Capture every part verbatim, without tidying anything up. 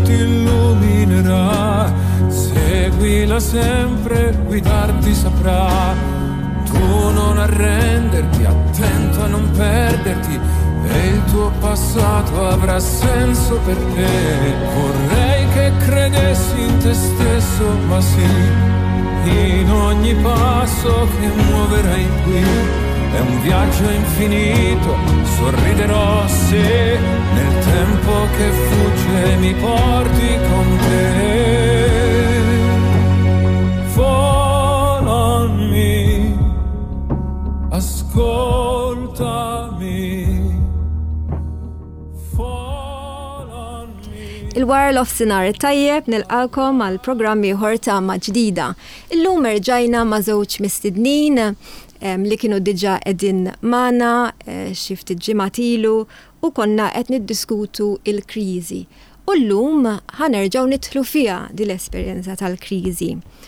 ti illuminerà, seguila sempre, guidarti saprà. Tu non arrenderti, attento a non perderti, e il tuo passato avrà senso per te. Vorrei che credessi in te stesso, ma sì, in ogni passo che muoverai qui. È un viaggio infinito, sorriderò se nel tempo che fugge mi porti con te. Fall on me, ascoltami. Fall on me. Il-wara l-ofsinar tajjeb nilqalkom għal programm ieħor ta' Ma' ġdida. Illum rġajna ma' żewġ mistednin Um, li kienu diġa edin mana, uh, xifti ġimatilu u konna qed niddiskutu il-krizi. U l-lum ħanerġaw nidħlu fija di l-esperjenza tal-krizi.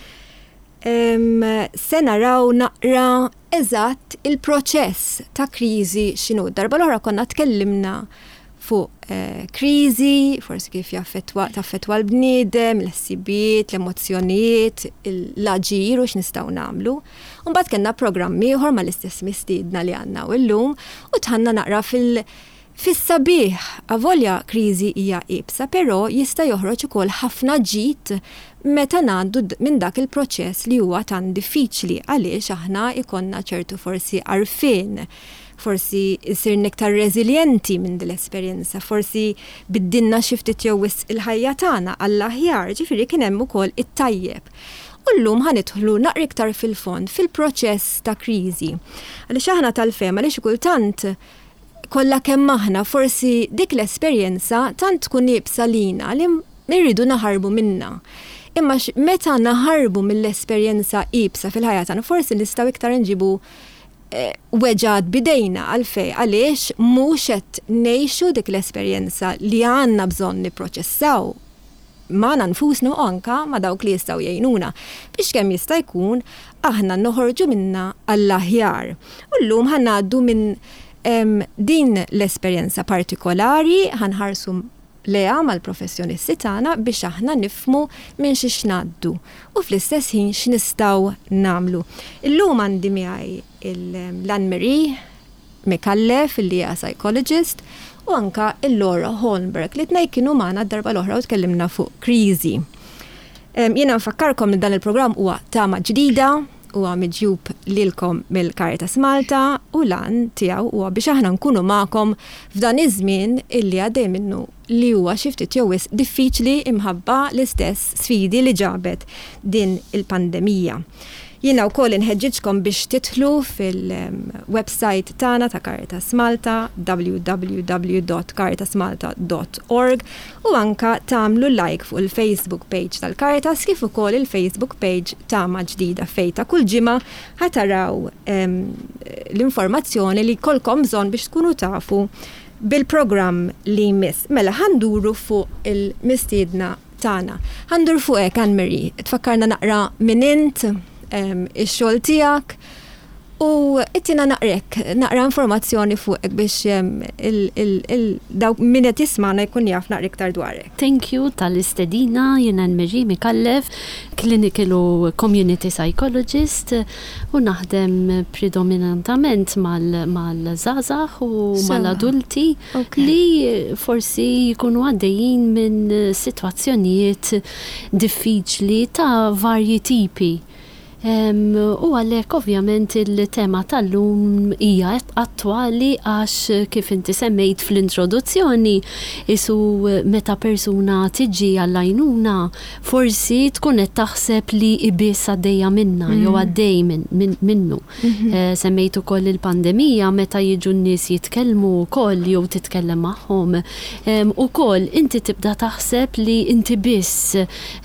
Um, se naraw naqra eżatt il-proċess ta' krizi xinu. Darba l-ora konna tkellimna fuq uh, krizi, forsi kif jaffetwa taffetwa l-bniedem, l-ħsibiet, l-emozzjonijiet, l-aġir u x'nistgħu nagħmlu. Mbagħad kellna programmi ieħor mal-istess mistiedna li għandna illum u tħanna naqra fil fis-sabiħ avolja kriżi hija qibsa, però jista' joħroġ ukoll ħafna ġid meta ngħaddu minn dak il-proċess li huwa tant diffiċli għaliex aħna ikonna ċertu forsi għarfien, forsi jsirna iktar reżiljenti minn din l-esperjenza, forsi biddilna xi ftit jew wisq il-ħajja tagħna għall-aħjar, ġifieri kien hemm ukoll it-tajjeb. U llum ħanidħlu naqra iktar fil-fond fil-proċess ta' kriżi. Għaliex aħna tal-fema għaliex kultant kollha kemm aħna forsi dik l-esperjenza tant tkun iebsa lina li nirridu naħarbu minnha. Imma meta naħarbu mill-esperjenza iebsa fil-ħajja tagħna forsi nistgħu iktar nġibu weġad bidejna għalfej għaliex mhux qed ngħixu dik l-esperjenza li għandna bżonn nipproċessaw ma' nfusna anka ma' dawk li jistgħu jgħinuna biex kemm jista' jkun aħna noħorġu minna għall-aħjar. U llum ħannaddu minn um, din l-esperjenza partikolari ħanħarsu leha mal-professjonisti tagħna biex aħna nifhmu minn xi x'ngħaddu u fl-istess ħin x'nistgħu nagħmlu. Illum għandi miegħi l-Anne-Marie Mikallef li hija psychologist u anka il-Laura Holmberg li tnej kienu magħna d-darba l-oħra u tkellimna fuq kriżi. Um, jiena nfakkarkom li dan il-programm huwa ta' Ma' ġdida huwa miġjub lilkom mill-Caritas Malta u lan tiegħu huwa biex aħna nkunu magħkom f'dan iż-żmien illi għaddej minnu li huwa xi ftit jew wisq diffiċli imħabba l-istess sfidi li ġabet din il-pandemija. Jiena wkoll inħeġġiġkom biex titħlu fil-website tagħna ta' Caritas Malta w w w dot caritas malta dot org u anka tagħmlu like fuq il-Facebook page tal-Caritas kif ukoll il-Facebook page ta' Ma' ġdida fejn ta' kull ġimgħa ħataraw um, l-informazzjoni li kolkom bżonn biex tkunu tafu bil-programm li jmiss. Mela ħanduru fuq il-mistiedna tagħna. Ħandur fuq hekk Anne-Marie, tfakkarna naqra minn int Um, ix-xogħol tiegħek u ittina naqrek, naqra informazzjoni fuqek biex um, dawk min qed jisma'na jkun jaf naqra iktar dwarek. Thank you tal-istedina, jiena Anne-Marie Mikallef, clinical u community psychologist u naħdem predominantament mal-żgħażagħ u mal-adulti okay. li forsi jkunu għaddejjin minn sitwazzjonijiet diffiċli ta' varji tipi. Um, u għalek ovvjament il-tema tal-lum hija attwali għax kif inti semmejt fl-introduzzjoni isu meta persuna tiġi għall-għajnuna forsi tkun qed taħseb li ibis għaddejja minna mm. jew għaddej min, min, minnu. Mm-hmm. Uh, semmejt ukoll il-pandemija meta jiġu n-nies jitkellmu wkoll jew titkellem magħhom. Um, ukoll inti tibda taħseb li inti biss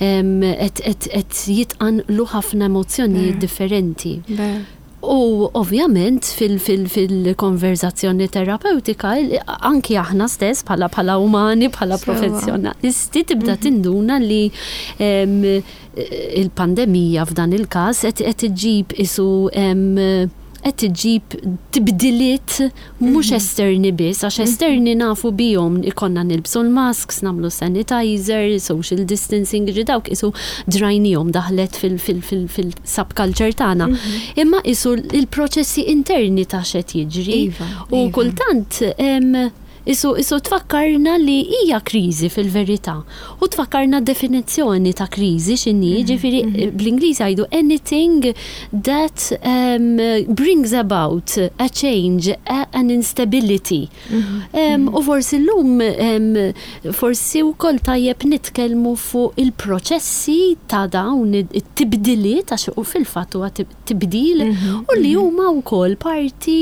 qed um, jitqanqlu ħafna emozzjoni differenti. Be. U ovvjament fil-konverzazzjoni fil, fil terapeutika anki aħna stess bħala bħala umani, bħala professjonalisti tibda tinduna li um, il-pandemija f'dan il-każ qed iġib isu um, qed iġib tibdiliet mhux esterni biss, għax esterni nafu bihom ikonna nilbsu l-masks, nagħmlu sanitizer, social distancing, ġi dawk isu drajnihom daħlet fil-subculture tagħna. Imma isu il-proċessi interni ta' xed jiġri u kultant Isu, isu tfakkarna li hija kriżi fil-verità u tfakkarna definizzjoni ta' kriżi x'inhi, ġifieri bl-Ingliż jgħidu anything that um, brings about a change, a, an instability. Um, u forsi llum um, forsi wkoll tajjeb nitkellmu fuq il-proċessi ta' dawn it-tibdiliet għax u fil-fatt huwa tibdil u li huma wkoll parti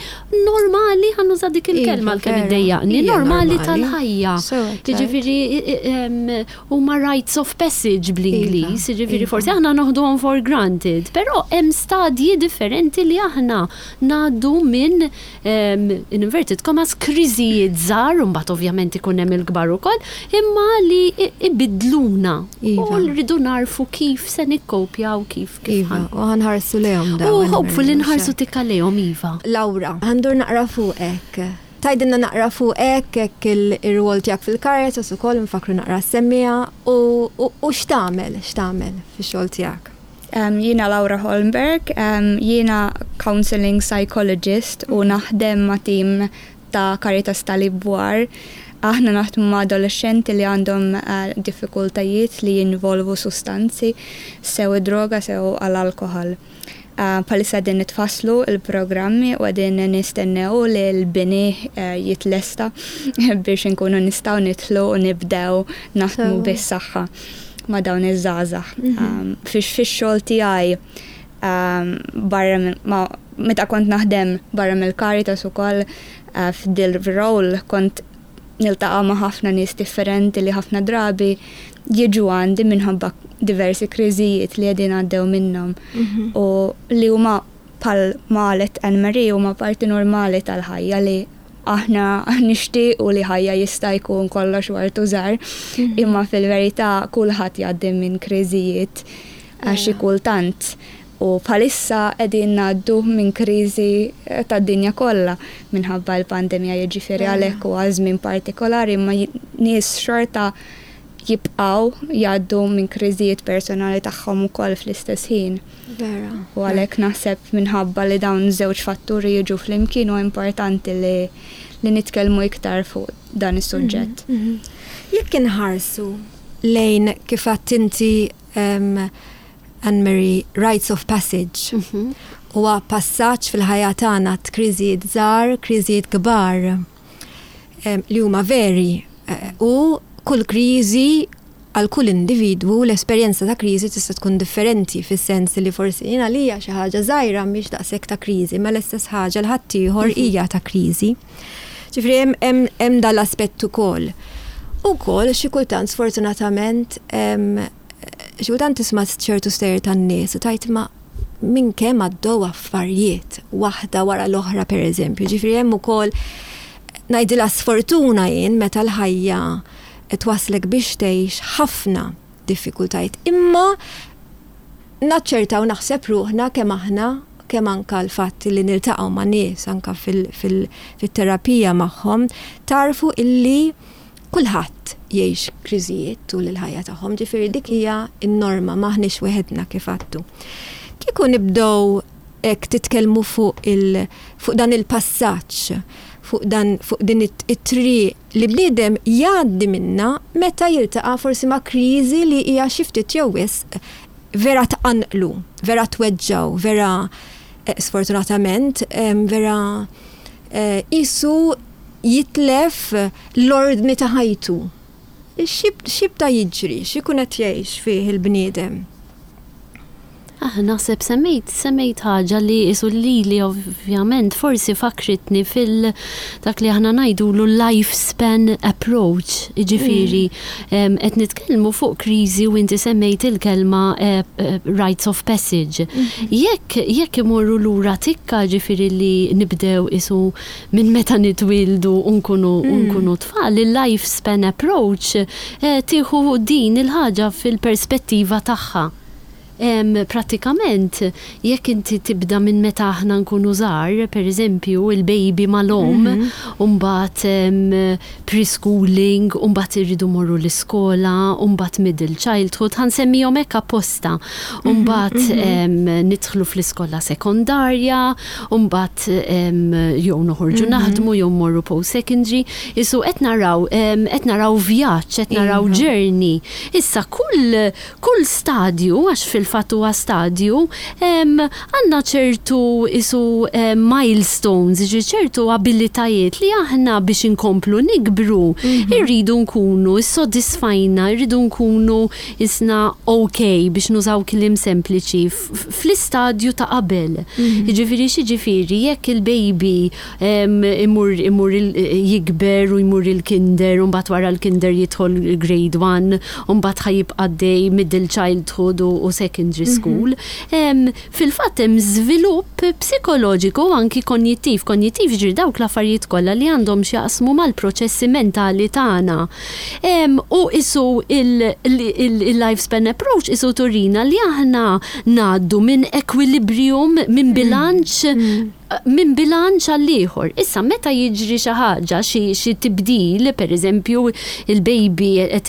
normali ħannuża dik il-kelma l-kemm iddejja normali tal-ħajja. Jiġifieri huma rites of passage bl-Ingliż, jiġifieri forsi aħna noħduhom for granted, però hemm stadji differenti li aħna ngħaddu minn in inverted commas kriżijiet żgħar u mbagħad ovvjament ikun hemm il-kbar ukoll, imma li ibidluna u rridu narfu kif se nikkopjaw kif kif. U ħanħarsu lehom dawn. U hopefully nħarsu tikka lehom iva. Laura, ħandur naqra fuq hekk. Tajdinna naqra fuq hekk hekk il-rwol tiegħek fil-Caritas ukoll nfakru naqra semmija u x'tagħmel x'tagħmel fix-xogħol tiegħek. Um, jiena Laura Holmberg, um, jiena counseling psychologist u naħdem ma' tim ta' Caritas tal-Ibwar. Aħna naħdmu ma' adolescenti li għandhom uh, diffikultajiet li jinvolvu sustanzi, sew droga, sew għal-alkohol. Uh, palissa din nitfasslu il-programmi u għadin nistennew li l-bini uh, jitlesta biex nkunu nistaw nitlu u nibdew naħdmu so. bis-saħħa ma' dawn iż-żgħażagħ. Um, fix fix-xogħol tiegħi um, barra ma meta kont naħdem barra mill-Caritas ukoll uh, f'dil rol kont niltaqa' ma' ħafna nies differenti li ħafna drabi jiġu għandi minħabba diversi kriżijiet li għedin għaddew minnhom u li huma pal malet Anne-Marie huma parti normali tal-ħajja li aħna nixtiequ li ħajja jista' jkun kollox wartu żgħar imma fil-verità kulħadd jgħaddi minn kriżijiet xi kultant u bħalissa qegħdin ngħaddu minn kriżi tad-dinja kollha minħabba l-pandemija jiġifieri għalhekk huwa żmien partikolari imma nies xorta jibqaw jgħaddu minn kriżijiet personali tagħhom ukoll fl-istess ħin. Vera. U għalhekk naħseb minħabba li dawn żewġ fatturi jiġu flimkien u importanti li li nitkellmu iktar fuq dan is-suġġett. Jekk inħarsu lejn kif għadt inti Anne-Marie rites of passage huwa passaġġ fil-ħajja tagħna kriżijiet żgħar, kriżijiet kbar li huma veri u kull kriżi għal kull individwu l-esperjenza ta' kriżi tista' tkun differenti fis-sens li forsi jiena li hija xi ħaġa żgħira mhix daqshekk ta' kriżi, ma l-istess ħaġa l ħaddieħor hija ta' kriżi. Ġifieri hemm hemm dal-aspett ukoll. Ukoll xi kultant sfortunatament xi kultant tisma' ċertu stejjer tan-nies u tajt ma' minn kemm għaddew affarijiet waħda wara l-oħra pereżempju. Ġifieri hemm ukoll ngħidilha sfortuna jien meta l-ħajja twaslek biex tgħix ħafna diffikultajiet. Imma naċċertaw naħseb ruħna kemm aħna kemm anke l-fatt li niltaqgħu ma' nies anke fil-terapija magħhom tarfu illi kulħadd jgħix kriżijiet tul il-ħajja tagħhom. Ġifieri dik hija n-norma m'aħniex weħedna kif għadtu. Kieku nibdew hekk titkellmu fuq il fuq dan il-passaġġ fuq dan fuq din it-triq li bniedem jgħaddi minna meta jiltaqa' forsi ma' kriżi li hija xi ftit jew wisq vera tqanqlu, vera tweġġaw, vera sfortunatament vera qisu jitlef l-ordni ta' ħajtu. X'ibda jiġri, x'ikun qed jgħix fih il-bniedem? Ah, naħseb semmejt, semmejt ħaġa li isu li li ovvjament forsi fakritni fil dak li ħana ngħidulu lifespan approach, ġifieri qed nitkellmu fuq kriżi u inti semmejt il-kelma rites of passage. Jekk jekk imorru lura tikka ġifieri li nibdew isu minn meta nitwildu u nkunu nkunu tfal, il-lifespan approach tieħu din il-ħaġa fil-perspettiva tagħha. pratikament jekk inti tibda minn meta aħna nkunu żgħar, pereżempju il-baby mal-om, u mbagħad preschooling, u mbagħad irridu morru l-iskola, u mbagħad middle childhood, ħansemmihom hekk apposta. U mbagħad nidħlu fl-iskola sekondarja, u mbagħad jew noħorġu naħdmu jew morru post-secondary. Isu qed naraw qed naraw vjaġġ, qed naraw journey. Issa kull kull stadju, għax fil-fatt huwa stadju, għandna ċertu isu milestones, ċertu abilitajiet li aħna biex inkomplu nikbru, irridu nkunu issodisfajna, irridu nkunu isna okay biex nużaw kliem sempliċi fl-istadju ta' qabel. Jiġifieri xi ġifieri jekk il-baby imur imur jikber u jmur il-kinder, u mbagħad wara l-kinder jidħol grade one, u mbagħad ħajibqa' għaddej middle childhood u secondary school. Fil-fatt hemm żvilupp psikoloġiku u anki kognittiv. Kognittiv ġiri dawk l-affarijiet kollha li għandhom x'jaqsmu mal-proċessi mentali tagħna. U isu il-lifespan approach isu turina li aħna ngħaddu minn equilibrium, minn bilanċ minn bilanċ għall-ieħor. Issa meta jiġri xi ħaġa, xi tibdil, pereżempju il-baby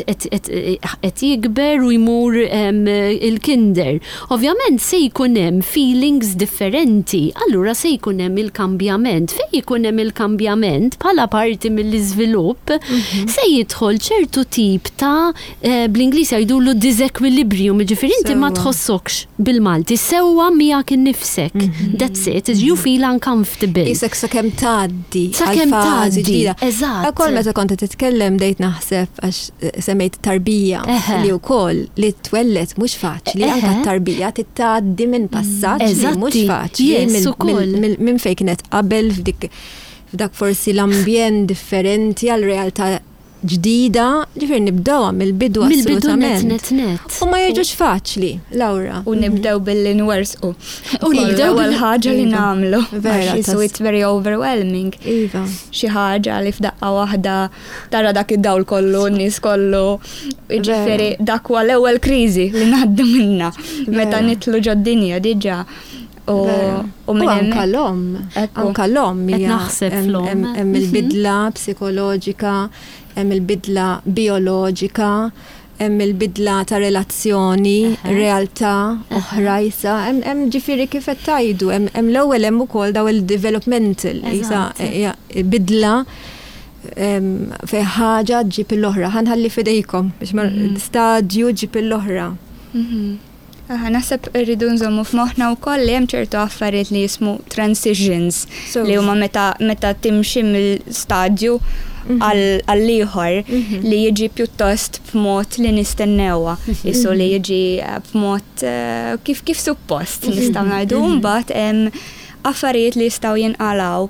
qed jikber u jmur il-kinder. Ovvjament se jkun hemm feelings differenti, allura se jkun hemm il-kambjament. Fejn jkun hemm il-kambjament bħala parti mill-iżvilupp, se jidħol ċertu tip ta' bl-Ingliż jgħidulu disequilibrium, ġifieri inti ma tħossokx bil-Malti sewwa miegħek innifsek. That's it. You feel uncomfortable. Isek sa kem taddi. Sa kem taddi. Eżatt. Akol meta kont titkellem dejt naħseb għax semmejt tarbija li wkoll li twellet mhux faċli, anke tarbija tittaddi minn passaġġ li mhux faċli minn fejn kienet qabel f'dik f'dak forsi l-ambjent differenti għal realtà ġdida, ġifir nibdaw mill-bidu assolutament. Mil-bidu U ma jiġux faċli, Laura. U nibdaw billi nwersqu. U nibdaw bil-ħaġa li namlu. Vera. So it's very overwhelming. Iva. Xi ħaġa li f'daqqa waħda tara dak id-dawl kollu, n-nies kollu. Ġifieri dak huwa l-ewwel kriżi li ngħaddu minnha. Meta nitlu ġod-dinja diġà. U anka l-om, anka l-om hemm il-bidla psikoloġika, hemm il-bidla bioloġika, hemm il-bidla ta' relazzjoni, realtà oħra issa, hemm ġifieri kif qed tgħidu, hemm l-ewwel hemm ukoll daw il-developmental isa bidla fejn ħaġa ġib l-oħra. Ħanħalli fidejkom biex stadju ġib l-oħra. Naħseb irridu nżommu f'moħħna wkoll li hemm ċertu affarijiet li jismu transitions li huma meta timxi mill-stadju għall-ieħor li jiġi pjuttost b'mod li nistennewha. Isu li jiġi b'mod kif kif suppost nistgħu ngħidu, mbagħad hemm affarijiet li jistgħu jinqalgħu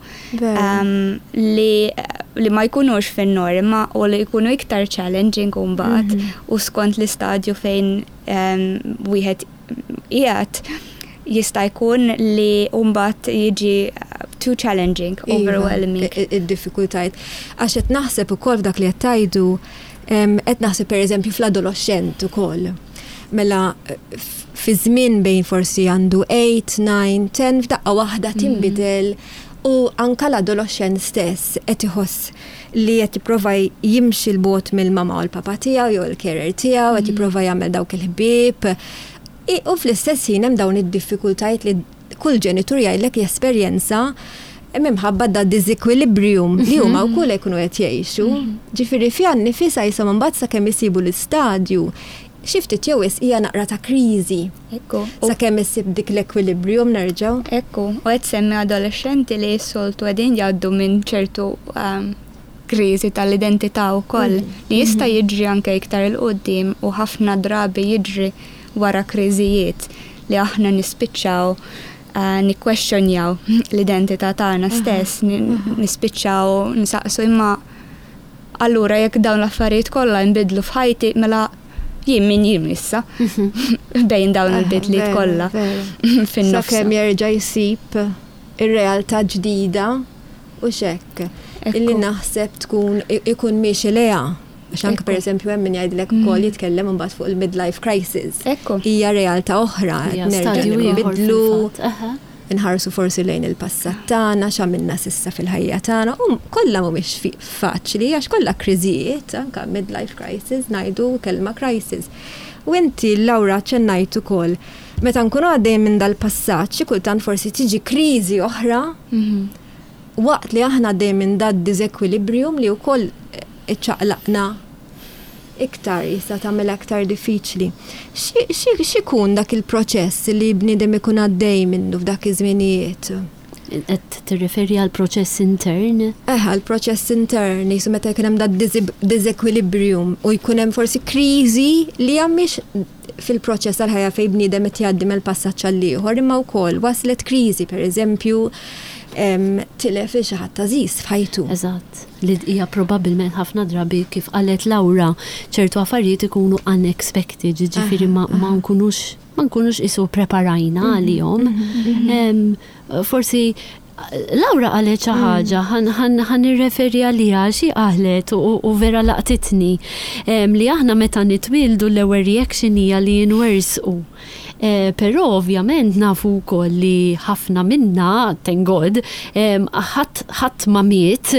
li ma jkunux fin-norma u li jkunu iktar challenging mbagħad u skont l-istadju fejn wieħed qiegħed jista' jkun li mbagħad jiġi too challenging, overwhelming. Id-diffikultajiet. Għax qed naħseb ukoll f'dak li qed tgħidu, qed naħseb pereżempju fl-adolescent ukoll. Mela fi żmien bejn forsi għandu eight, nine, ten f'daqqa waħda tinbidel u anke l-adolescent stess qed iħoss li qed jipprova jimxi l-bot mill-mama u l-papa tiegħu jew il-carer tiegħu, qed jipprova jagħmel dawk il-ħbieb. U fl-istess ħin hemm dawn id-diffikultajiet li kull ġenitur jgħidlek jesperjenza minħabba da disequilibrium li huma wkoll jkunu qed jgħixu. Ġifieri fiha nnifisha jisom imbagħad sakemm isibu l-istadju xi ftit jew hija naqra ta' kriżi. Ekku. Sakemm issib dik l-equilibrium nerġgħu. Ekku. U qed semmi adolescenti li s-soltu qegħdin jgħaddu minn ċertu kriżi tal-identità wkoll li jista' jiġri anke iktar il-qudiem u ħafna drabi jiġri wara kriżijiet li aħna nispiċċaw nikkwestjonjaw l-identità tagħna stess, nispiċċaw nisaqsu imma allura jekk dawn l-affarijiet kollha nbidlu f'ħajti mela jien min jien issa bejn dawn il-bidliet kollha fin-nofs. Sakemm jerġa' jsib ir-realtà ġdida u x'hekk illi naħseb tkun ikun miexi leha Xanka per eżempju hemm min jgħidlek ukoll jitkellem imbagħad fuq il-midlife crisis. Ekku. Hija realtà oħra, stadju nbidlu, ieħor. nħarsu forsi lejn il-passat tagħna x'għamilna s'issa fil-ħajja tagħna, u kollha mhumiex faċli għax kollha kriżijiet, anke midlife crisis ngħidu kelma crisis. U inti Laura ċennajt ukoll meta nkunu għaddejjin minn dal-passat xi kultant forsi tiġi kriżi oħra waqt li aħna għaddejjin minn dat disequilibrium li wkoll iċċaqlaqna iktar jista' tagħmel aktar diffiċli. X'ikun dak il-proċess li bniedem ikun għaddej minnu f'dak iż-żminijiet? Qed tirreferi għal proċess intern? Eh, għal proċess intern, jisu meta jkun hemm dat disequilibrium u jkun hemm forsi kriżi li mhix fil-proċess tal-ħajja fejn bniedem qed jgħaddi mill-passaġġ għal ieħor imma wkoll waslet kriżi, pereżempju tilef xi ħadd tażis f'ħajtu. Eżatt. Li hija probabbilment ħafna drabi kif qalet Laura ċertu affarijiet ikunu unexpected, ġifieri ma nkunux ma nkunux isu preparajna għalihom. Forsi Laura qalet xi ħaġa ħan nirreferi għaliha xi qalet u vera laqtitni li aħna meta nitwildu l-ewwel reaction hija li jinwersqu. Però ovvjament nafu wkoll li ħafna minna, thank God, ħadd ma miet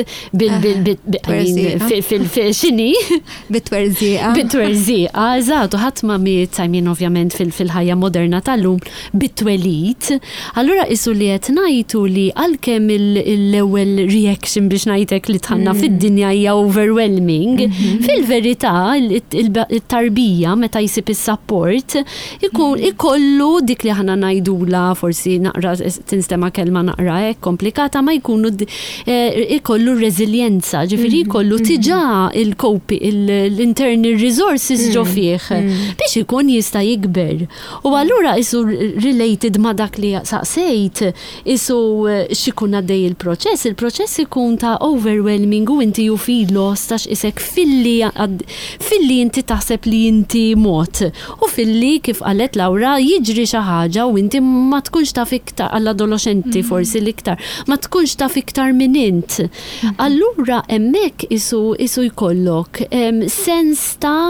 fil-xini. Bit-twerżieqa. Bit-twerżieqa, eżatt, ħadd ma miet, I mean ovvjament fil-ħajja moderna tal-lum bit-twelid. Allura isu li qed ngħidu li għalkemm l-ewwel reaction biex ngħidlek li tħanna fid-dinja hija overwhelming, fil-verità it-tarbija meta jsib is-support ikun kollu dik li ħana najdula forsi naqra tinstema kelma naqra hekk komplikata ma jkunu ikollu reżiljenza, ġifieri jkollu tiġà il-kopi l-internal resources ġo fih biex ikun jista' jikber. U allura isu related ma dak li saqsejt isu x'ikun għaddej il-proċess, il-proċess ikun ta' overwhelming u inti ju feel lost għax isek filli filli inti taħseb li inti mot u filli kif qalet Laura jiġri xi ħaġa u inti ma tkunx taf iktar għall-adolescenti forsi l-iktar, ma tkunx taf iktar minn int. Allura hemmhekk isu isu jkollok sens ta'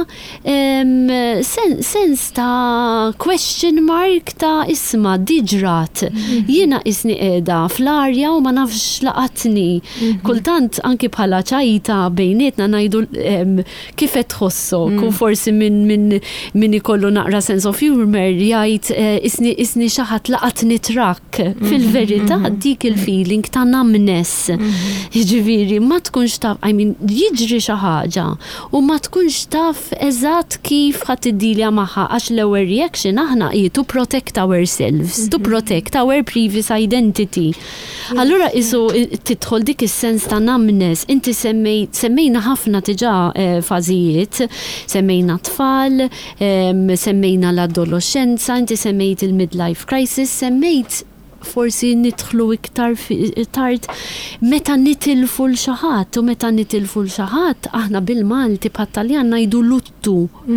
sens ta' question mark ta' isma' diġrat. Jiena isni qiegħda fl-arja u ma nafx laqatni. Kultant anki bħala ċajta bejnietna ngħidu kif qed tħossok u forsi minn min ikollu naqra sense of humor jgħid isni isni xi ħadd laqatni trakk. Fil-verità dik il-feeling ta' numbness. Jiġifieri ma tkunx taf, I mean jiġri xi ħaġa u ma tkunx taf eżatt kif ħadd iddilja magħha għax l-ewwel reaction aħna hi to protect ourselves, to protect our previous identity. Allura isu tidħol dik is-sens ta' numbness. Inti semmejna ħafna diġà fażijiet, semmejna tfal, semmejna l-adolescenza, inti semmejt il-midlife crisis, semmejt forsi nidħlu iktar tard meta nitilfu l-xi ħadd u meta nitilfu l-xi ħadd aħna bil-Malti bħat-Taljan ngħidu luttu,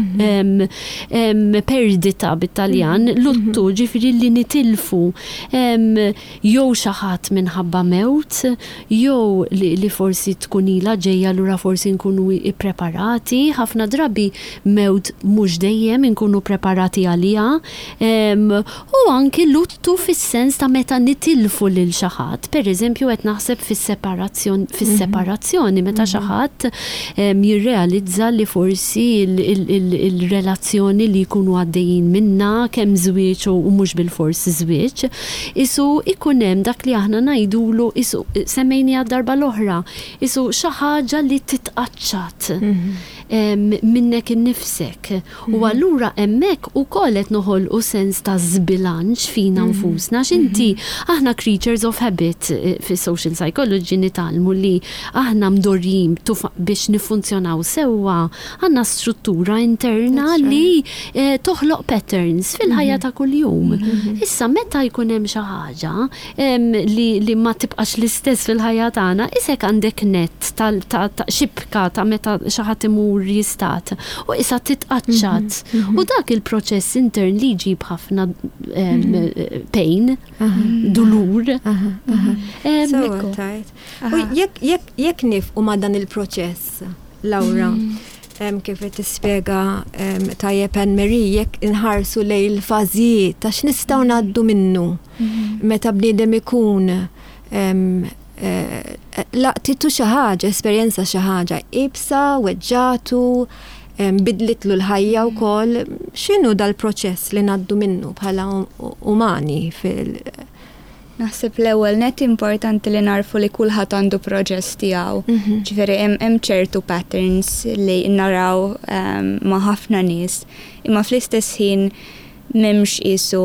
perdita bit-Taljan, luttu ġifieri li nitilfu jew xi ħadd minħabba mewt, jew li forsi tkun ilha ġejja lura forsi nkunu ippreparati, ħafna drabi mewt mhux dejjem inkunu preparati għaliha, u anki luttu fis-sens ta' meta nitilfu lil xi ħadd, pereżempju qed naħseb fis-separazzjoni fis-separazzjoni meta xi ħadd jirrealizza li forsi il-relazzjoni li jkunu għaddejjin minnha kemm żwieġ u mhux bil-fors żwieġ, isu ikun hemm dak li aħna ngħidulu isu semmejni għad-darba l-oħra, isu xi ħaġa li titqaċċat minnek innifsek. U allura hemmhekk ukoll qed noħolqu sens ta' żbilanċ fina nfusna x'inti aħna creatures of habit fis-social psychology nitalmu li aħna mdorrim biex nifunzjonaw sewwa għandna struttura interna li toħloq patterns fil-ħajja ta' kuljum. Issa meta jkun hemm xi ħaġa li ma tibqax l-istess fil-ħajja tagħna, isek għandek net ta' xibka ta' meta xi ħadd imur jistat u issa titqaċċat u dak il-proċess intern li jġib ħafna pain, dulur. Jekk nifqu ma dan il-proċess, Laura, kif qed tispjega tajjeb Anne-Marie jekk inħarsu lejn il-fażijiet ta' x'nistgħu ngħaddu minnu meta bniedem ikun laqtitu xi ħaġa, esperjenza xi ħaġa ibsa, weġġatu, bidlitlu l-ħajja wkoll, x'inhu dal-proċess li ngħaddu minnu bħala umani fil- Naħseb l-ewwel net importanti li narfu li kulħadd għandu proċess tiegħu. Ġifieri hemm ċertu patterns li naraw ma' ħafna nies, imma fl-istess ħin m'hemmx qisu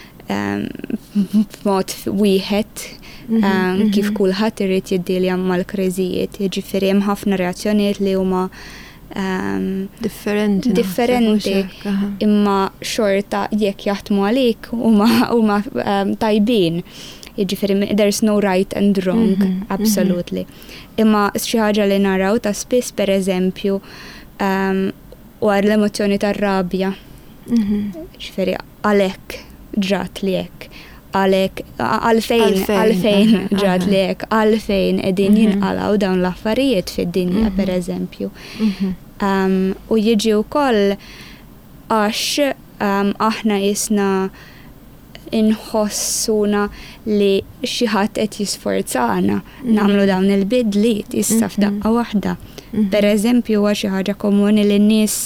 b'mod wieħed kif kulħadd irid jiddilja mal-kriżijiet. Jiġifieri hemm ħafna reazzjonijiet li huma differenti. Differenti, imma xorta jekk jaħdmu għalik huma tajbin. Jiġifieri there's no right and wrong, mm-hmm, absolutely. Mm-hmm. Imma xi ħaġa li naraw ta' spiss pereżempju um, war l-emozzjoni tar-rabja. Mm-hmm. Jiġifieri għalhekk ġrat li hekk, għalhekk għalfejn għalfejn ġrat li hekk, għalfejn qegħdin jinqalgħu dawn l-affarijiet fid-dinja pereżempju. Um, u jiġi wkoll għax um, aħna isna inħossuna li xi ħadd qed jisforzana nagħmlu dawn il-bidliet issa f'daqqa waħda. Pereżempju huwa xi ħaġa komuni li n-nies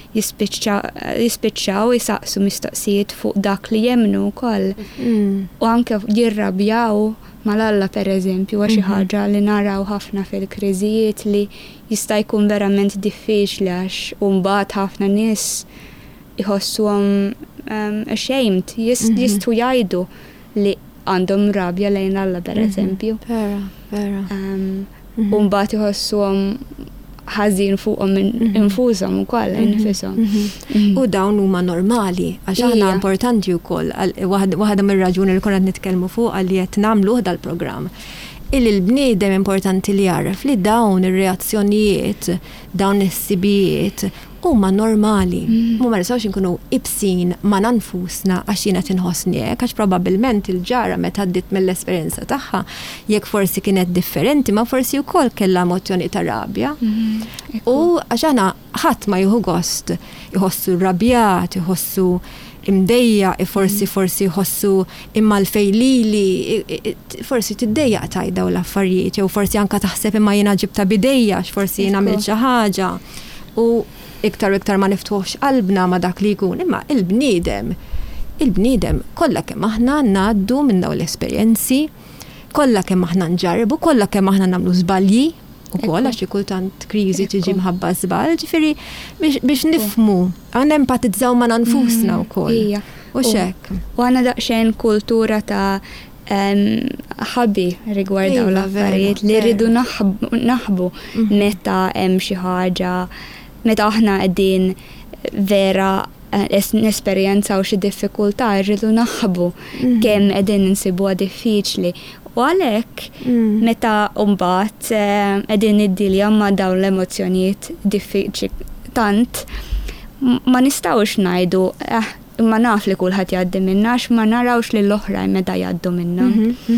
jispiċċaw jisaqsu mistoqsijiet fuq dak li jemnu wkoll. U anke jirrabjaw mal-Alla pereżempju huwa xi ħaġa li naraw ħafna fil-kriżijiet li jista' jkun verament diffiċli għax u mbagħad ħafna nies iħossuhom um, ashamed, Jist, mm-hmm. jistu jgħidu li għandhom rabja lejn Alla pereżempju. Vera, vera. Um, mm-hmm. U mbagħad iħossuhom ħażin fuqhom minn infushom ukoll infushom. U dawn huma normali għax aħna importanti wkoll waħda mir-raġuni li konna nitkellmu fuq li qed nagħmluh dal-programm. Illi l-bniedem importanti li jaraf li dawn ir-reazzjonijiet, dawn is-sibijiet huma normali. Mu ma nistgħux inkunu ibsin ma' nanfusna għax jiena tinħossni hekk, għax probabbilment il-ġara meta għaddiet mill-esperjenza tagħha jekk forsi kienet differenti, ma forsi wkoll kellha emozzjoni ta' rabja. U għax aħna ħadd ma jieħu gost, iħossu rrabjat, iħossu imdejja, forsi forsi jħossu imma l-fejlili, forsi tiddejjaq tajda u l-affarijiet, jew forsi anka taħseb imma jiena ġibta bidejja, forsi jiena għamilt xi ħaġa. U iktar iktar ma niftuħx qalbna ma dak li jkun, imma il-bniedem, il-bniedem kollha kemm aħna ngħaddu minn dawn l-esperjenzi, kollha kemm aħna nġarbu, kollha kemm aħna nagħmlu żbalji ukoll għax kultant kriżi tiġi mħabba żball, ġifieri biex nifhmu, għandna empatizzaw ma' nfusna wkoll. U x'hekk. U għandna daqsxejn kultura ta' ħabbi rigward dawn l-affarijiet li rridu naħbu meta hemm xi ħaġa, meta aħna qegħdin vera nesperjenzaw xi diffikultà, rridu naħbu kemm qegħdin insibuha diffiċli. U għalhekk meta mbagħad qegħdin niddilja ma' dawn l-emozzjonijiet diffiċli tant ma nistgħux ngħidu eh imma naf li kulħadd jgħaddi minnha għax ma narawx li l-oħrajn meta jgħaddu minnha.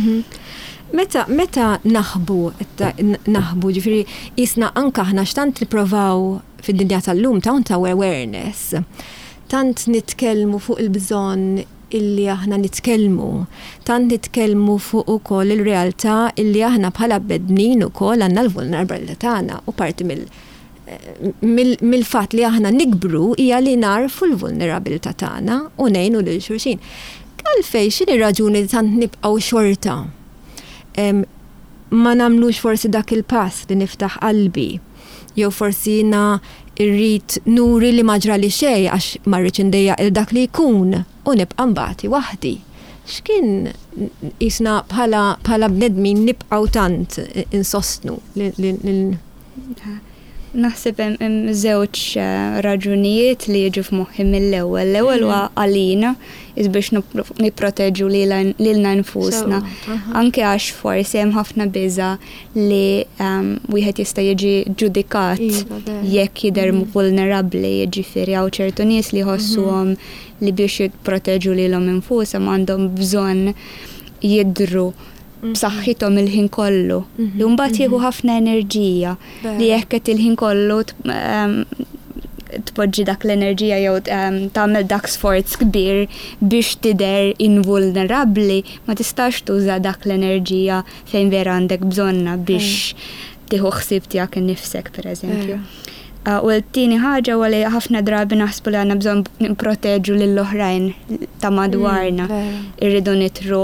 Meta meta naħbu naħbu ġifieri isna anke aħna x'tant nipprovaw fid-dinja tal-lum ta' ta' awareness. Tant nitkellmu fuq il-bżonn illi aħna nitkellmu, tant nitkellmu fuq ukoll il-realtà illi aħna bħala bednin ukoll għandna l-vulnerabilità tagħna u parti mill mill-fatt li aħna nikbru hija li narfu l-vulnerabilità tagħna u ngħinu lil xulxin. Għalfejn x'inhi raġuni tant nibqgħu xorta ma nagħmlux forsi dak il-pass li niftaħ qalbi, jew forsi jiena irrid nuri li ma ġrali xejn għax ma rridx indejjaq il dak li jkun u nibqa' mbagħti waħdi. X'kien isna bħala bħala bnedmin nibqgħu tant insostnu lil Naħseb hemm żewġ raġunijiet li jiġu f'moħħi mill-ewwel. L-ewwel huwa għalina is biex nipproteġu lilna nfusna. Anke għax forsi hemm ħafna biża li wieħed jista' jiġi ġudikat jekk jidher vulnerabbli, jiġifieri hawn ċertu nies li jħossuhom li biex jipproteġu lilhom infushom għandhom bżonn jidhru b'saħħithom il-ħin kollu. Li mbagħad jieħu ħafna enerġija li jekk qed il-ħin kollu tpoġġi dak l-enerġija jew tagħmel dak sforz kbir biex tidher invulnerabbli, ma tistax tuża dak l-enerġija fejn vera għandek bżonna biex tieħu ħsieb tiegħek innifsek pereżempju. U l-tieni ħaġa huwa li ħafna drabi naħsbu li għandna bżonn nipproteġu lill-oħrajn ta' madwarna. Irridu nitru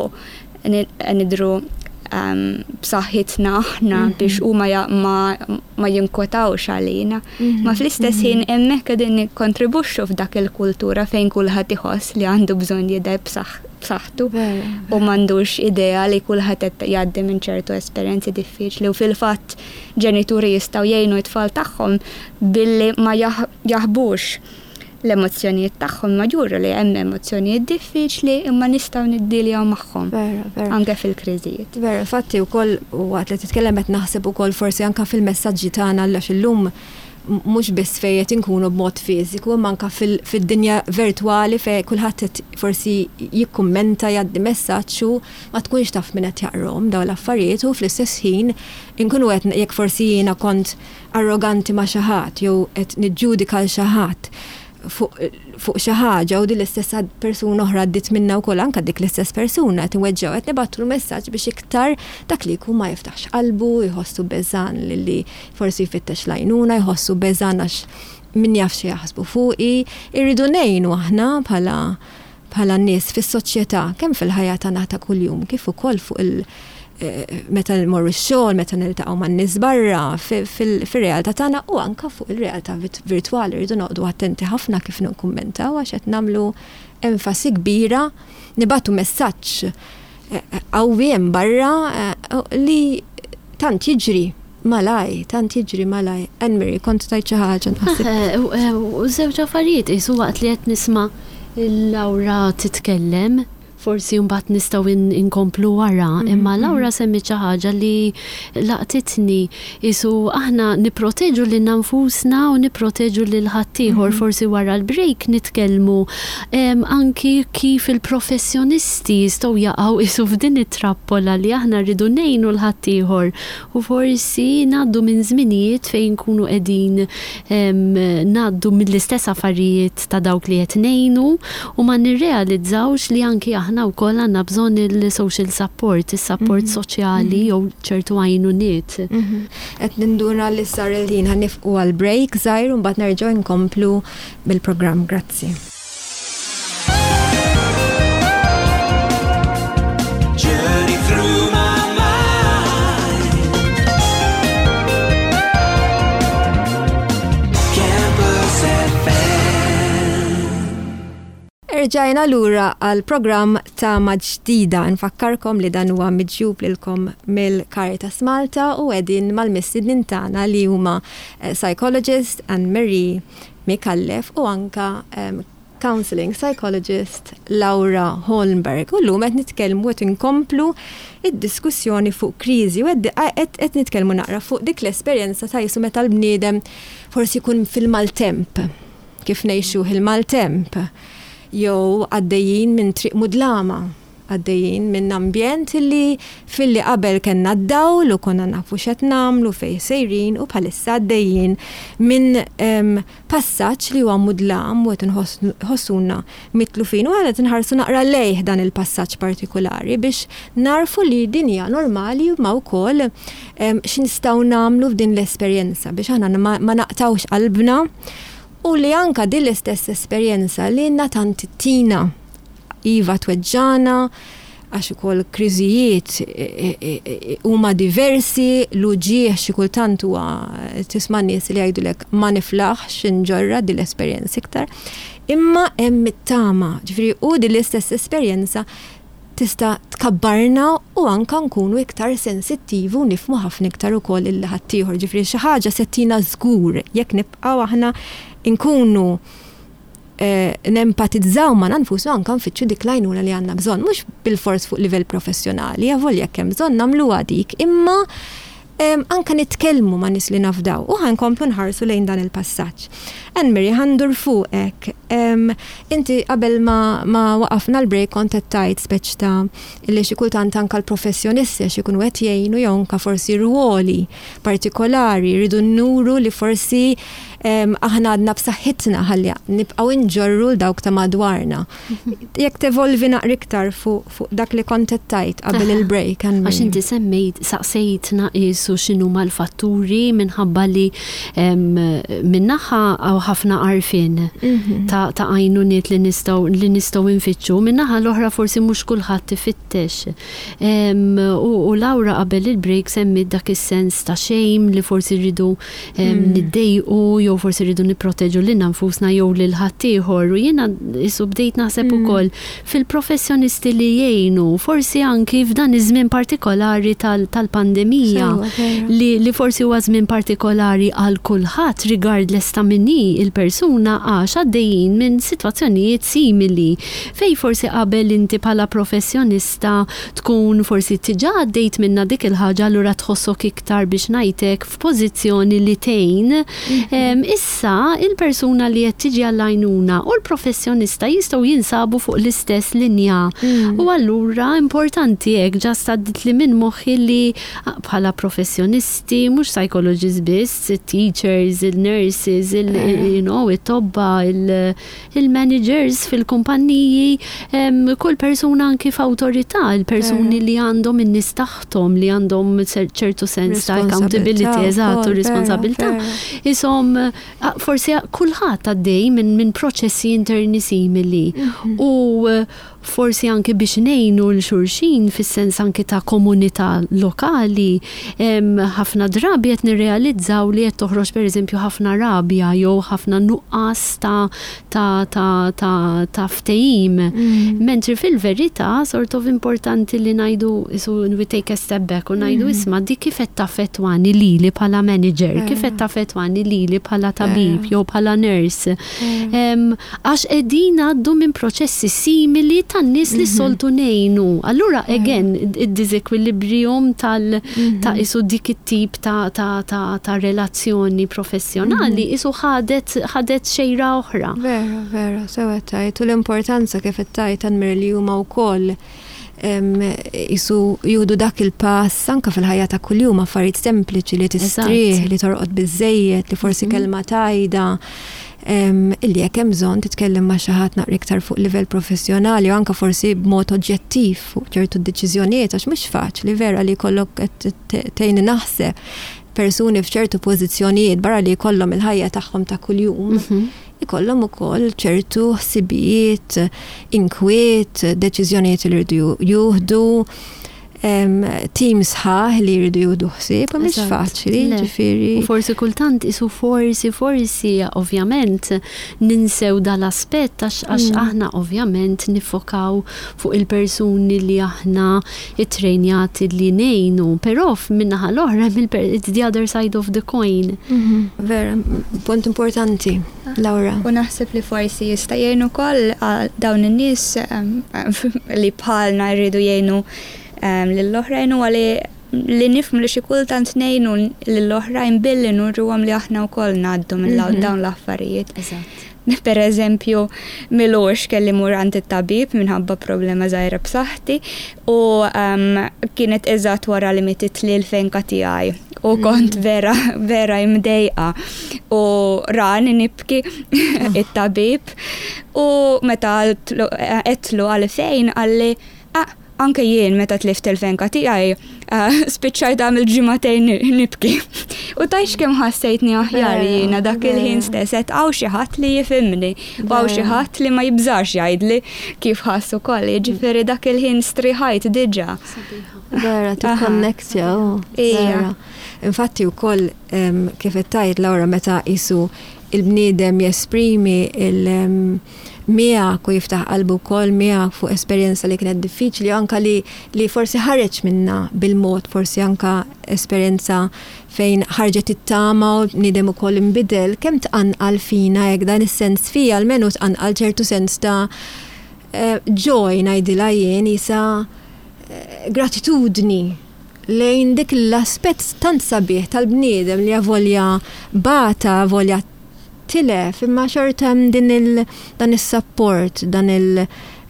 nidru b'saħħitna aħna biex huma ma jinkwetawx għalina. Ma fl-istess ħin hemmhekk qegħdin nikkontribwixxu f'dak il-kultura fejn kulħadd iħoss li għandu bżonn jidher b'saħħtu u m'għandux idea li kulħadd qed jgħaddi minn ċertu esperjenzi diffiċli u fil-fatt ġenituri jistgħu jgħinu t-tfal tagħhom billi ma jaħbux l-emozzjonijiet tagħhom ma juru li hemm emozzjonijiet diffiċli imma nistgħu niddiljaw magħhom. Anke fil-kriżijiet. Vera, fatti wkoll waqt li titkellem qed naħseb ukoll forsi anke fil-messaġġi tagħna għax illum mhux biss fejn qed inkunu b'mod fiżiku, imma anke fid-dinja virtwali fejn kulħadd forsi jikkummenta jgħaddi messaġġ u ma tkunx taf min qed jaqrom dawn l-affarijiet u fl-istess ħin inkunu qed jekk forsi jiena kont arroganti ma' xi ħadd jew qed niġġudika l xi ħadd fuq xi ħaġa u din l-istess persuna oħra għaddit minna wkoll anke dik l-istess persuna qed niweġġgħu qed nibattlu messaġġ biex iktar dak li jkun ma jiftaħx qalbu, jħossu beżan li forsi jfittex l-għajnuna, jħossu beżan għax min jaf xi jaħsbu fuqi, irridu ngħinu aħna bħala bħala nies fis-soċjetà kemm fil-ħajja tagħna ta' kuljum kif ukoll fuq il- meta nmorru x-xogħol, meta niltaqgħu man-nies barra fir-realtà tagħna u anke fuq ir-realtà virtwali rridu noqogħdu attenti ħafna kif nikkummentaw għax qed nagħmlu enfasi kbira nibagħtu messaġġ qawwi hemm barra li tant jiġri malaj, tant jiġri malaj. Anne-Marie, kont tajt xi ħaġa naħseb. U żewġ affarijiet isu waqt li qed nisma' Lawra titkellem forsi mbagħad nistgħu inkomplu wara, imma Lawra semmi xi ħaġa li laqtitni isu aħna nipproteġu lil nfusna u nipproteġu lil ħaddieħor forsi wara l-break nitkellmu anki kif il-professjonisti jistgħu jaqgħu isu f'din it-trappola li aħna rridu ngħinu l-ħaddieħor u forsi ngħaddu minn żminijiet fejn nkunu qegħdin ngħaddu mill-istess affarijiet ta' dawk li qed ngħinu u ma nirrealizzawx li anki aħna aħna wkoll għandna bżonn il-social support, is-support soċjali jew ċertu għajnuniet. Qed ninduna li sar il-ħin ħanifqu għal break żgħir u mbagħad nerġgħu nkomplu bil-programm. Grazzi. Rġajna lura għal program ta' Maġdida. Nfakkarkom li dan huwa miġjub lilkom mill-Caritas Malta u qegħdin mal-mistednin tagħna li huma psychologist Anne-Marie Mikallef u anka um, counseling psychologist Laura Holmberg. U llum qed nitkellmu qed inkomplu id-diskussjoni fuq kriżi u qed nitkellmu naqra fuq dik l-esperjenza ta' jisu meta l-bniedem forsi jkun fil-maltemp. Kif ngħixu il-maltemp. Jew għaddejjin minn triq mudlama, għaddejjin minn ambjent li fil-li qabel kellna d-dawl u konna nafu x'qed nagħmlu fejn sejrin u bħalissa għaddejjin minn um, passaġġ li huwa mudlam u qed inħossuna mitlufin u qed inħarsu naqra lejh dan il-passaġġ partikolari biex narfu li din hija normali ma wkoll um, x'nistgħu nagħmlu f'din l-esperjenza biex aħna ma, ma naqtawx qalbna. U li anka din l-istess esperjenza li għandna tant tina iva tweġġana għax ukoll kriżijiet huma diversi, l-uġieħ xi kultant huwa tisma' nies li jgħidulek ma niflaħx inġorra din l-esperjenza iktar. Imma hemm it-tama, ġifieri u din l-istess esperjenza tista' tkabbarna u anka nkunu iktar sensittivi u nifhmu ħafna iktar ukoll il-ħaddieħor. Ġifieri xi ħaġa settina żgur jekk nibqgħu aħna inkunu eh, nempatizzaw ma nanfusu anka nfittxu dik l-għajnuna li għandna bżonn, mhux bil-fors fuq livell professjonali, avolja kemm bżonn nagħmluha dik, imma um, anka nitkellmu ma' nies li nafdaw u ħankomplu nħarsu lejn dan il-passaġġ. Anne-Marie, ħandur fuqek. Um, inti qabel ma, ma waqafna l-break kont qed tajt speċ ta' li xi kultant anke l-professjonisti xi jkunu qed jgħinu jew anke forsi rwoli partikolari jridu nnuru li forsi aħna għadna b'saħħitna ħalli nibqgħu inġorru l dawk ta' madwarna. Jekk tevolvi naqra iktar fuq dak li kont tajt qabel il-break. Għax inti semmejt saqsejtna isu x'inhu mal-fatturi minħabba li minnaħa għaw ħafna għarfien ta' għajnuniet li nistgħu li nistgħu nfittxu, minnaħa l-oħra forsi mhux kulħadd tifittex. U Laura qabel il-break semmit dak is-sens ta' xejn li forsi rridu niddejqu jew forsi rridu nipproteġu lil nfusna jew lil ħaddieħor. U jiena isu bdejt naħseb ukoll fil-professjonisti li jgħinu, forsi anki f'dan iż-żmien partikolari tal-pandemija li forsi huwa żmien partikolari għal kulħadd regardless ta' minni il-persuna għax għaddejjin minn sitwazzjonijiet simili fej forsi qabel inti bħala professjonista tkun forsi tiġà għaddejt minna dik il-ħaġa allura tħossok iktar biex ngħidlek f'pożizzjoni li tgħin. Issa il-persuna li qed tiġi għall-għajnuna u l-professjonista jistgħu jinsabu fuq l-istess linja. U allura importanti hekk ġast għaddit li minn moħħi li bħala professjonisti mhux psychologists biss, teachers, il-nurses, you know, it-tobba, il-managers fil-kumpanniji, kull persuna anki f'awtorità, il-persuni li għandhom in-nies taħtom li għandhom ċertu sens ta' accountability, eżattu, responsabilità. Isom forsi kulħadd għaddej minn proċessi interni simili u forsi anke biex ngħinu l-xulxin fis-sens anke ta' komunità lokali, ħafna drabi qed nirrealizzaw li qed toħroġ pereżempju ħafna rabja jew ħafna nuqqas ta' ta' ta' ta' ta' ftehim. Mentri fil-verità sort of importanti li ngħidu isu we take a step back u ngħidu isma' dik kif qed taffettwani lili bħala manager, kif qed taffettwani lili bħala tabib jew bħala nurse. Għax qegħdin għaddu minn proċessi simili tan-nies li soltu ngħinu. Allura again id-disequilibrium tal ta' isu dik it-tip ta' ta' ta' ta' relazzjoni professjonali isu ħadet ħadet xejra oħra. Vera, vera, sewa tajt. U l-importanza kif tajt għanmir li huma wkoll isu juhdu dak il-pass anka fil-ħajja ta' kuljum affarijiet sempliċi li tistrieħ, li torqod biżejjed, li forsi kelma tajda. Illi jekk hemm bżonn titkellem ma' xi ħadd naqra iktar fuq livell professjonali u anke forsi b'mod oġġettiv fuq ċertu deċiżjonijiet għax mhux faċli vera li jkollok qed tgħinni naħseb persuni f'ċertu pożizzjonijiet barra li jkollhom il-ħajja tagħhom ta' kuljum. Ikollhom ukoll ċertu ħsibijiet, inkwiet, deċiżjonijiet li jridu juhdu. Teams ħaħ li jridu juhdu ħsieb, mhux faċli, ġifieri. U forsi kultant isu forsi forsi ovvjament ninsew dal-aspett għax aħna ovvjament nifokaw fuq il-persuni li aħna ittrejnjati li ngħinu, però minnaħa l-oħra the other side of the coin. Vera, punt importanti, Laura. U naħseb li forsi jista' jgħinu wkoll dawn in-nies li bħalna jridu jgħinu lill-oħrajn u għali li nifmu li xi kultant ngħinu lill-oħrajn billi nurruhom li aħna wkoll ngħaddu minn dawn l-affarijiet. Per eżempju, milux kelli mur għand it-tabib minħabba problema żgħira b'saħħti u kienet eżatt wara li mitit li l-fenka tiegħi u kont vera vera imdejqa u rani nibki it-tabib u meta qedtlu għal fejn għalli anke jien meta tlift il-fenka tiegħi spiċċajt għamil ġimagħtejn nibki. U tajx kemm ħassejtni aħjar jiena dak il-ħin stess qed hawn xi ħadd li jifhimni u hawn xi ħadd li ma jibżax jgħidli kif ħassu ukoll. Jiġifieri dak il-ħin striħajt diġà. Vera, tikkonnektja. Vera. Infatti wkoll kif qed tgħid Laura meta qisu il-bniedem jesprimi il- miegħek u jiftaħ qalbu wkoll miegħek fuq esperjenza li kienet diffiċli u anke li li forsi ħareġ minna bil-mod, forsi anke esperjenza fejn ħarġet it-tama u bniedem ukoll inbidel, kemm tqanqal fina hekk dan is-sens fija almenu tqanqal ċertu sens ta' joy ngħidilha jien isa gratitudni lejn dik l-aspett tant sabiħ tal-bniedem li avolja bata, avolja tilef, imma xorta din il dan is-support, dan il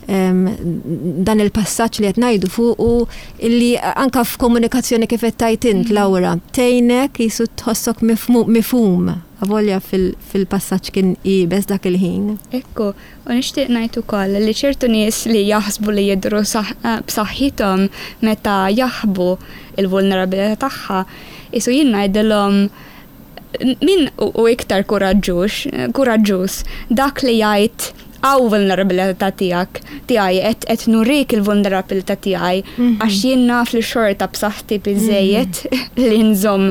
dan il-passaġġ li qed ngħidu fuq u illi anka f'komunikazzjoni kif qed tajt int Laura tgħinek qisu tħossok mifhum avolja fil-passaġġ kien qiebes dak il-ħin. Ekku, u nixtieq ngħid ukoll li ċertu nies li jaħsbu li jidhru b'saħħithom meta jaħbu il-vulnerabilità tagħha, isu jien ngħidilhom min u iktar kuraġġuż dak li jgħid għaw vulnerabilità tijak, tijaj, et nurik il-vulnerabilità tijaj, għax jien naf li xorta b'saħħti bizzejiet li nżom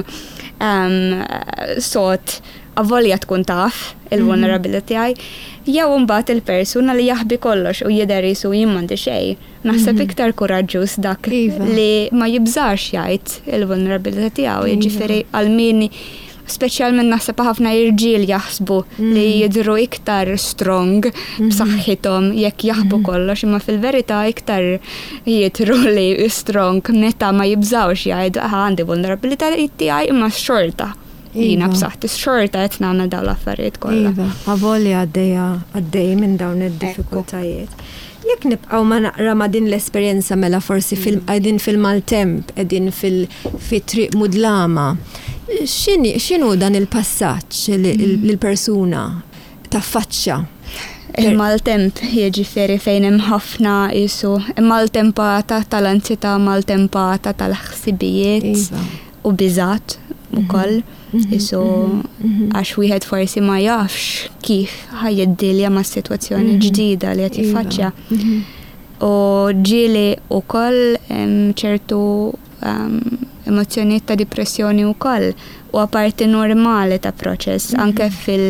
sot għavolja tkun taf il-vulnerabilità tijaj, jew mbagħad il-persuna li jaħbi kollox u jidher jisu jien m'għandi xejn. Naħseb iktar kuraġġuż dak li ma jibżax jgħid il-vulnerabilità tiegħu, jiġifieri għal min speċjalment naħseb ħafna irġiel jaħsbu li jidhru iktar strong b'saħħithom jekk jaħbu kollox, imma fil-verità iktar jidhru li strong meta ma jibżawx jgħidu għandi vulnerabilità tiegħi imma xorta. Jiena b'saħħti xorta qed nagħmel dawn l-affarijiet kollha. Iva, avolja għaddejja għaddej minn dawn id-diffikultajiet. Jekk nibqgħu ma naqra ma din l-esperjenza mela forsi qegħdin fil-maltemp, qegħdin fil-triq mudlama. X'inhu dan il-passaġġ lill-persuna taffaċċja? Il-maltemp jiġifieri fejn hemm ħafna isu maltempata tal-ansità, maltempata tal-ħsibijiet u biżgħat ukoll. Isu għax wieħed forsi ma jafx kif ħajiddilja ma' sitwazzjoni ġdida li qed jiffaċċja. U ġieli ukoll ċertu emozzjonijiet ta' depressjoni wkoll u apparti normali ta' proċess anke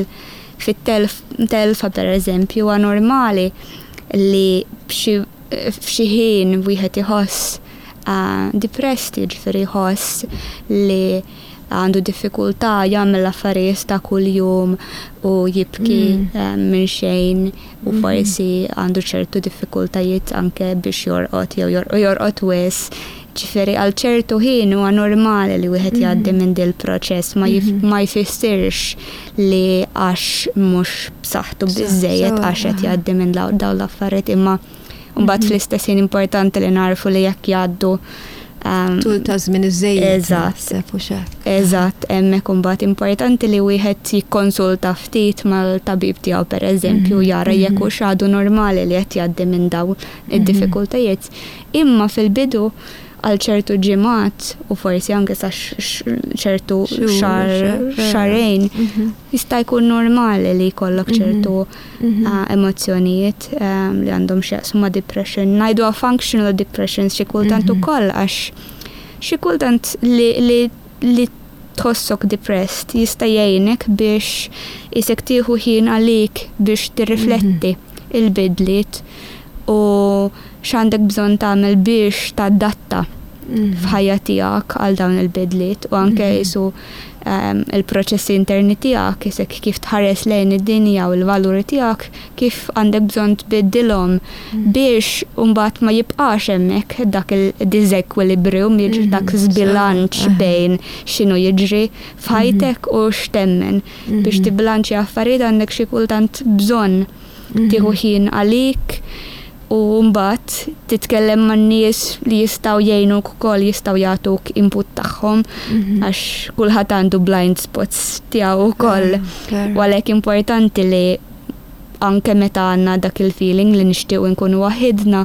fil-telfa pereżempju huwa normali li f'xi ħin wieħed iħoss depressed, jiġifieri jħoss li għandu diffikultà jagħmel affarijiet ta' kuljum u jibki minn xejn u forsi għandu ċertu diffikultajiet anke biex jorqod jew jorqod wis. Ġifieri għal ċertu ħin huwa normali li wieħed jgħaddi minn dil proċess ma jfissirx li għax mhux b'saħħtu biżżejjed għax qed jgħaddi minn dawn l-affarijiet imma mbagħad fl-istess ħin importanti li narfu li jekk jgħaddu tul ta' żmien iż-żejjed. Eżatt. Eżatt, hemmhekk imbagħad importanti li wieħed jikkonsulta ftit mal-tabib tiegħu pereżempju jara jekk hux għadu normali li qed jgħaddi minn dawn id-diffikultajiet. Imma fil-bidu għal ċertu ġimgħat u forsi anke sa ċertu xarejn jista' jkun normali li jkollok ċertu emozzjonijiet li għandhom x'jaqsmu ma' depression. Ngħiduha functional depression xi kultant ukoll għax xi kultant li tħossok depressed jista' jgħinek biex isek tieħu ħin għalik biex tirrifletti il-bidliet u x'għandek bżonn tagħmel biex tadatta f'ħajja tiegħek għal dawn il-bidliet u anke jisu il-proċessi interni tiegħek isek kif tħares lejn id-dinja u l-valuri tiegħek kif għandek bżonn tbiddilhom biex mbagħad ma jibqax hemmhekk dak il-disequilibrium jiġri dak żbilanċ bejn x'inhu jiġri f'ħajtek u x'temmen biex tibbilanċi affarijiet għandek xi kultant bżonn tieħu ħin għalik u mbagħad titkellem man-nies li jistgħu jgħinuk ukoll jistgħu jagħtuk input tagħhom għax kulħadd għandu blind spots tiegħu wkoll. Għalhekk importanti li anke meta għandna dak il-feeling li nixtiequ nkunu waħedna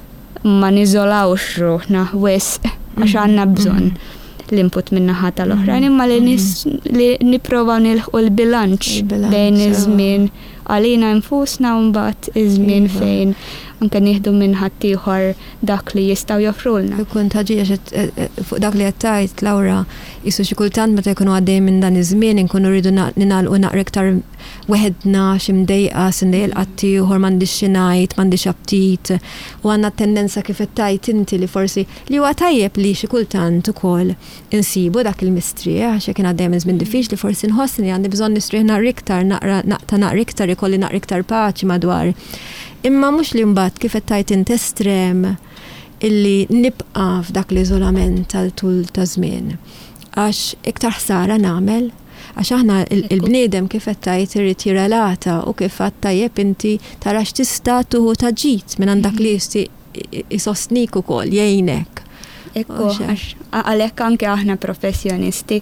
ma niżolawx ruħna wisq għax għandna bżonn l-input min-naħa tal-oħrajn imma li nipprovaw nilħqu l-bilanċ bejn iż-żmien għalina nfusna u mbagħad iż-żmien fejn anke nieħdu minn ħaddieħor dak li jistgħu joffrulna. Ikun taġija fuq dak li qed tgħid Lawra isu xi kultant meta jkunu għaddej minn dan iż-żmien inkunu rridu ninagħlqu naqra iktar weħedna xi mdejqa sindejjel qattieħor m'għandix xi ngħid, m'għandix aptit u għandna tendenza kif qed tgħid inti li forsi li huwa tajjeb li xi kultant ukoll insibu dak il-mistrieħ għax jekk għaddej minn żmien diffiċli forsi nħoss li għandi bżonn nistrieħ naqra iktar naqra naqta naqra iktar ikolli naqra iktar paċi madwar. Imma mhux li mbagħad kif qed tgħid int estrem illi nibqa' f'dak l-iżolament tal-tul ta' żmien. Għax iktar ħsara nagħmel Għax aħna il-bniedem kif qed tajt irid jirrelata u kif qed tajjeb inti tara x'tista' tuħu ta' ġid minn għandak li jisti isostnik ukoll jgħinek. Ekku, għalhekk anke aħna professjonisti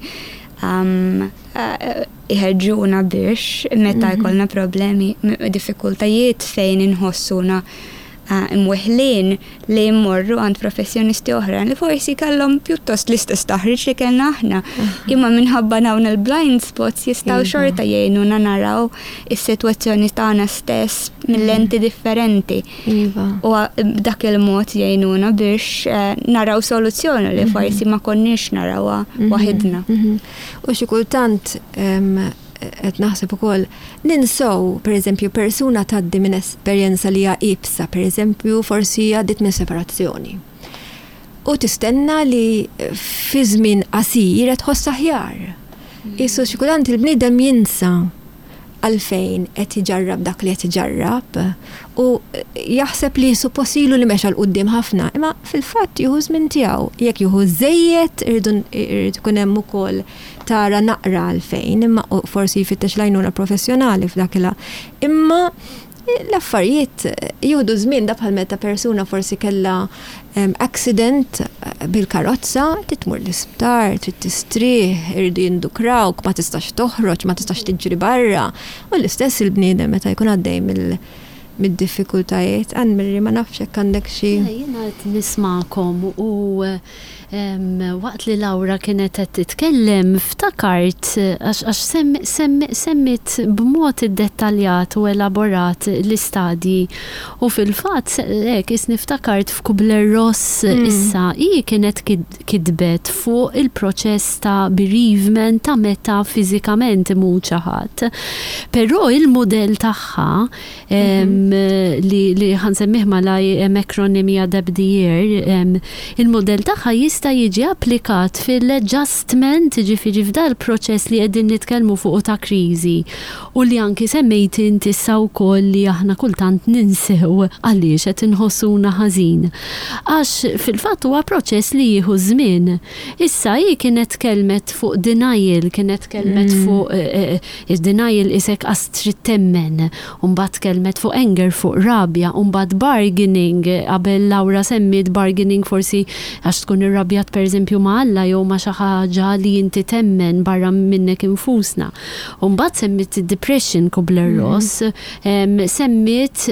iħeġġuna biex meta jkollna problemi, diffikultajiet fejn inħossuna imweħlin li jmorru għand professjonisti oħra li forsi kellhom pjuttost l-istess taħriġ li kellna aħna. Imma minħabba dawn il-blind spots jistgħu xorta jgħinuna naraw is-sitwazzjoni tagħna stess mill-lenti differenti. U dak il-mod jgħinuna biex naraw soluzzjoni li forsi ma konniex narawha waħidna. U xi kultant qed naħseb ukoll ninsew pereżempju persuna tgħaddi minn esperjenza li hija ibsa, pereżempju forsi għaddiet minn separazzjoni. U tistenna li fi żmien qasir qed tħoss aħjar. Issu xi kultant il-bniedem jinsa għalfejn qed iġarrab dak li qed iġarrab u jaħseb li supposilu li mexa l-qudiem ħafna, imma fil-fatt jieħu żmien tiegħu. Jekk jieħu żejjed irid ikun hemm ukoll tara naqra għalfejn, imma forsi jfittex l-għajnuna professjonali f'dakilha. Imma l-affarijiet jieħdu żmien da bħal meta persuna forsi kellha accident bil-karozza, titmur l-isptar, trid tistrih, irridu jindukrawk, ma tistax toħroġ, ma tistax tiġri barra. U l-istess il-bniedem meta jkun għaddej mill mid-diffikultajiet. Ann-Mirri, ma nafx hekk għandek xi. Jiena qed nisma'kom u waqt li Laura kienet qed titkellem ftakart għax semmit b'mod iddettaljat u elaborat l-istadji u fil-fatt hekk is niftakart f'Kubler-Ross issa hi kienet kitbet fuq il-proċess ta' bereavement ta' meta fiżikament imut xi ħadd. Però il-mudell tagħha li ħansemmih malaj acronymia debdier, il-modell tagħha jista' jiġi applikat fil-adjustment, ġifieri f'dal proċess li qegħdin nitkellmu fuq ta' kriżi u li anki semmejt inti issa wkoll li aħna kultant ninsew għaliex qed inħossuna ħażin. Għax fil-fatt huwa proċess li jieħu żmien. Issa hi kienet kelmet fuq denial, kienet kelmet fuq denial isek qas trid temmen, u mbagħad kelmet fuq anger, fuq rabja, u mbagħad bargaining, qabel Laura semmit bargaining forsi għax tkun irrabjat pereżempju ma' Alla jew ma' xi ħaġa li inti temmen barra minnek infusna. U mbagħad semmit depression Kubler-Ross, semmit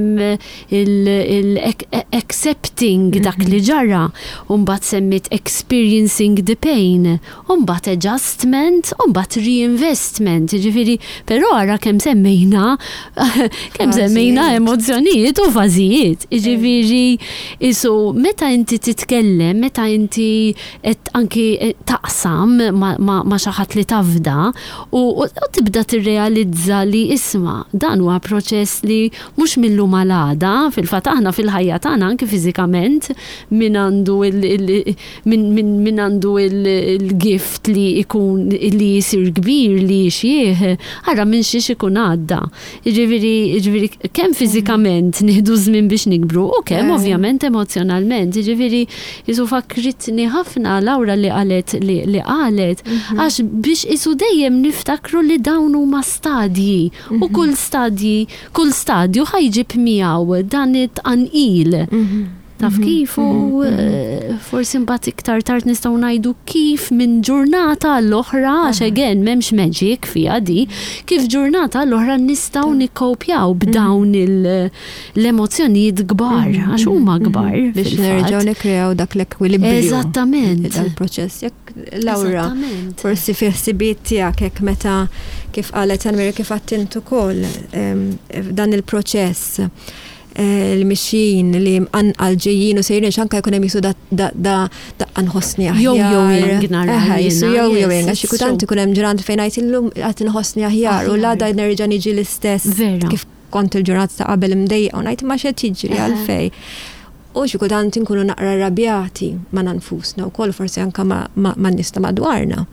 il-accepting dak li ġara, u mbagħad semmit experiencing the pain, u mbagħad adjustment, u mbagħad reinvestment. Ġifieri, però ara kemm semmejna kemm semmejna emozzjonijiet u fażijiet. Ġifieri, isu meta inti titkellem, meta inti qed anki taqsam ma' xi ħadd li tafda u tibda tirrealizza li isma' dan huwa proċess li mhux millum għal-għada, fil-fatt aħna fil-ħajja tagħna anke fiżikament min għandu min għandu il-gift li jkun li jsir kbir li jixjih, ara minn xiex ikun għadda. Ġifieri kemm fiżikament nieħdu żmien biex nikbru u kemm ovvjament emozjonalment. Ġifieri isu fakritni ħafna Laura li qalet li qalet għax biex isu dejjem niftakru li dawn huma stadji u kull stadji kull stadju ħajġib miegħu dan it-tqanqil. Taf kif u forsi mbagħad iktar tard nistgħu ngħidu kif minn ġurnata l-oħra għax again m'hemmx magic fiha di, kif ġurnata l-oħra nistgħu nikkopjaw b'dawn l-emozzjonijiet kbar għax huma kbar biex nerġgħu nikkreaw dak l-ekwilibrju. Eżattament. Dal-proċess. Jekk Laura, forsi fil-ħsibiet tiegħek hekk meta kif qalet Ann-Mirri kif għattint ukoll f'dan il-proċess il-mixin li mqanqal ġejjin u sejrin xanka jkun hemm jisu da nħossni aħjar. Jow-jowing nara. Jisu jow-jowing għax kultant ikun hemm ġurant fejn ngħid illum qed inħossni aħjar u l-għada nerġa' niġi l-istess kif kont il-ġurnata ta' qabel imdejqa u ngħid ma x'qed jiġri għalfejn. U xi kultant inkunu naqra arrabjati ma' nfusna wkoll forsi anke ma' nies ta' madwarna.